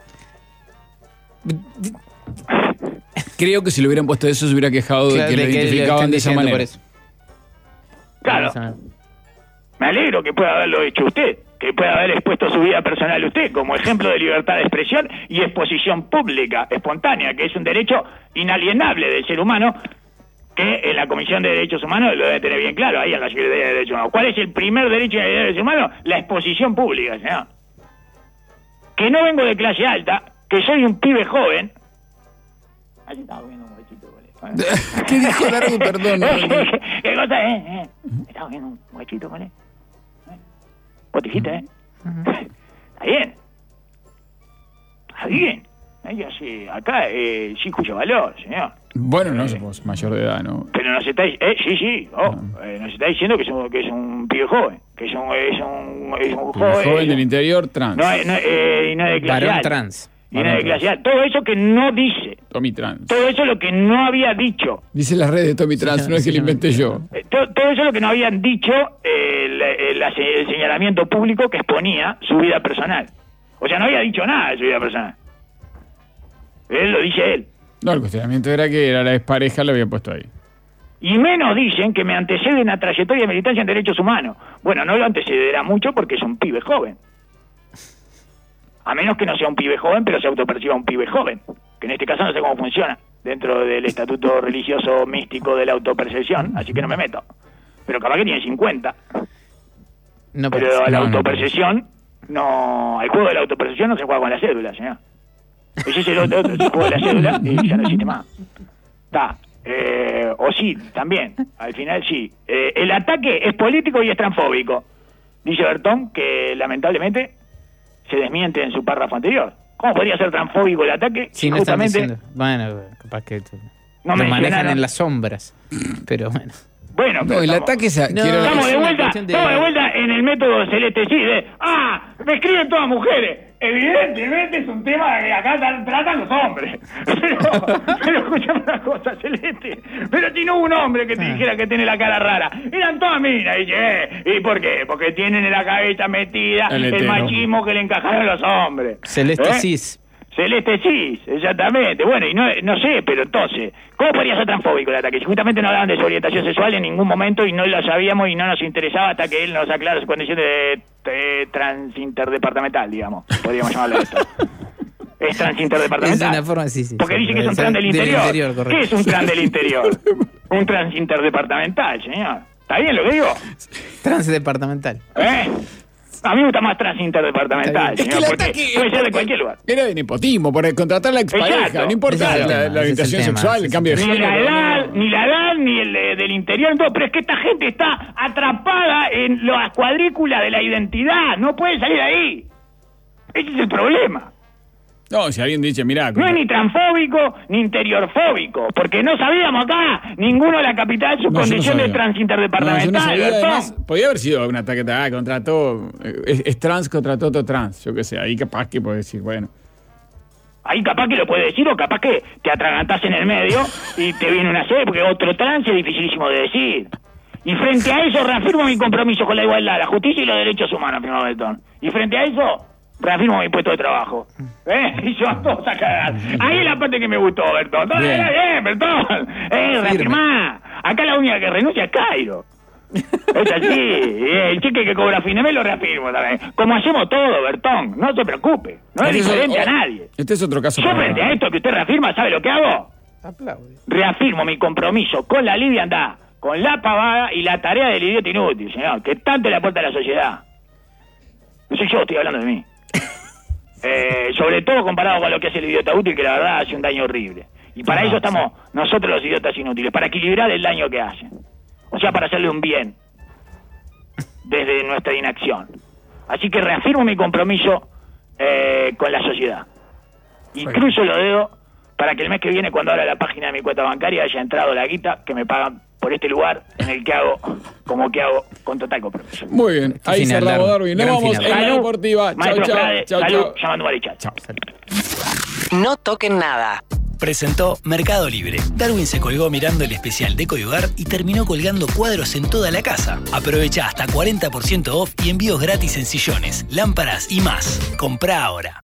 Creo que si le hubieran puesto eso se hubiera quejado de que lo identificaban de esa manera. Claro. Me alegro que pueda haberlo hecho usted, que pueda haber expuesto su vida personal usted como ejemplo de libertad de expresión y exposición pública, espontánea, que es un derecho inalienable del ser humano, que en la Comisión de Derechos Humanos lo debe tener bien claro, ahí en la Secretaría de Derechos Humanos. ¿Cuál es el primer derecho inalienable del ser humano? La exposición pública, señor. Que no vengo de clase alta, que soy un pibe joven. Ahí estaba comiendo un huechito, ¿vale? ¿Qué dijo Darwin? Perdón. ¿Qué cosa, Estaba comiendo un huechito, ¿vale? Vos dijiste, Está bien. Está bien. Acá sí cuyo valor, señor. Bueno, no somos mayor de edad, ¿no? Pero nos está nos está diciendo que es un pibe joven, que es un joven del interior trans. Y no de clase alta. Trans. Y no de clase alta. Todo eso que no dice. Tommy Trans. Todo eso lo que no había dicho. Dice las redes de Tommy Trans, no es que lo inventé yo. Todo eso lo que no habían dicho el señalamiento público que exponía su vida personal. O sea, no había dicho nada de su vida personal. Él lo dice él. No, el cuestionamiento era que era la expareja, lo había puesto ahí. Y menos dicen que me antecede una trayectoria de militancia en derechos humanos. Bueno, no lo antecederá mucho porque es un pibe joven. A menos que no sea un pibe joven, pero se autoperciba un pibe joven. Que en este caso no sé cómo funciona dentro del estatuto religioso místico de la autopercepción, así que no me meto. Pero capaz que tiene 50. No, pero la autopercepción, no, el juego de la autopercepción no se juega con la cédula, señor. Ese es el juego de la cédula y ya no existe más. Está. O sí, también. Al final sí. El ataque es político y es transfóbico. Dice Bertón que lamentablemente se desmiente en su párrafo anterior. ¿Cómo podría ser transfóbico el ataque? Sí, no justamente. Bueno, capaz que no lo manejan en las sombras. Pero bueno. Bueno, pero el ataque estamos de vuelta en el método Celeste sí me escriben todas mujeres. Evidentemente es un tema que acá tratan los hombres. Pero escuchame una cosa, Celeste. Pero si no hubo un hombre que te dijera que tiene la cara rara. Eran todas minas. ¿Y por qué? Porque tienen en la cabeza metida el machismo que le encajaron a los hombres. Celeste cis. Celeste cis, exactamente. Bueno, y no sé, pero entonces, ¿cómo podría ser transfóbico el ataque? Si justamente no hablaban de su orientación sexual en ningún momento y no lo sabíamos y no nos interesaba hasta que él nos aclara su condición de transinterdepartamental, digamos. Podríamos llamarlo esto. Es transinterdepartamental. Es una forma, sí. Porque dice que es un tran del interior. ¿Qué es un tran del interior? Un transinterdepartamental, señor. ¿Está bien lo que digo? Transdepartamental. A mí me gusta más transinterdepartamental, señor, porque puede ser de cualquier lugar. Era de nepotismo, por contratar a la expareja. No importa la orientación sexual, el cambio de género. Ni la edad, ni el del interior, no, pero es que esta gente está atrapada en las cuadrículas de la identidad. No puede salir de ahí. Ese es el problema. No, si alguien dice, mirá... No es ni transfóbico ni interiorfóbico, porque no sabíamos acá, ninguno de la capital, su condición de trans interdepartamental. No, yo no sabía, además, podía haber sido un ataque contra todo, es trans contra todo trans, yo qué sé, ahí capaz que puede decir, bueno... Ahí capaz que lo puede decir, o capaz que te atragantás en el medio y te viene una serie, porque otro trans es dificilísimo de decir. Y frente a eso reafirmo mi compromiso con la igualdad, la justicia y los derechos humanos, primo Bertón. Y frente a eso reafirmo mi puesto de trabajo. Y yo a todos a cagar. Ahí es la parte que me gustó, Bertón. Bien, Bertón. Reafirmá. Acá la única que renuncia es Cairo. Es así. El cheque que cobra a fin de mes lo reafirmo también. Como hacemos todo, Bertón. No se preocupe. No es diferente a nadie. Este es otro caso. Yo frente a esto que usted reafirma, ¿sabe lo que hago? Aplaude. Reafirmo mi compromiso con la liviandad, con la pavada y la tarea del idiota inútil, señor, que tanto le aporta a la sociedad. No soy yo, estoy hablando de mí. Sobre todo comparado con lo que hace el idiota útil, que la verdad hace un daño horrible. Y para eso estamos nosotros los idiotas inútiles, para equilibrar el daño que hacen. O sea, para hacerle un bien desde nuestra inacción. Así que reafirmo mi compromiso con la sociedad. Y cruzo los dedos para que el mes que viene, cuando abra la página de mi cuenta bancaria, haya entrado la guita que me pagan por este lugar en el que hago como que hago con total compromiso. Muy bien, ahí cerramos, Darwin. Nos vamos en la deportiva. Chau. Llamando Marichal. Chau. No toquen nada. Presentó Mercado Libre. Darwin se colgó mirando el especial Deco y Hogar y terminó colgando cuadros en toda la casa. Aprovecha hasta 40% off y envíos gratis en sillones, lámparas y más. Comprá ahora.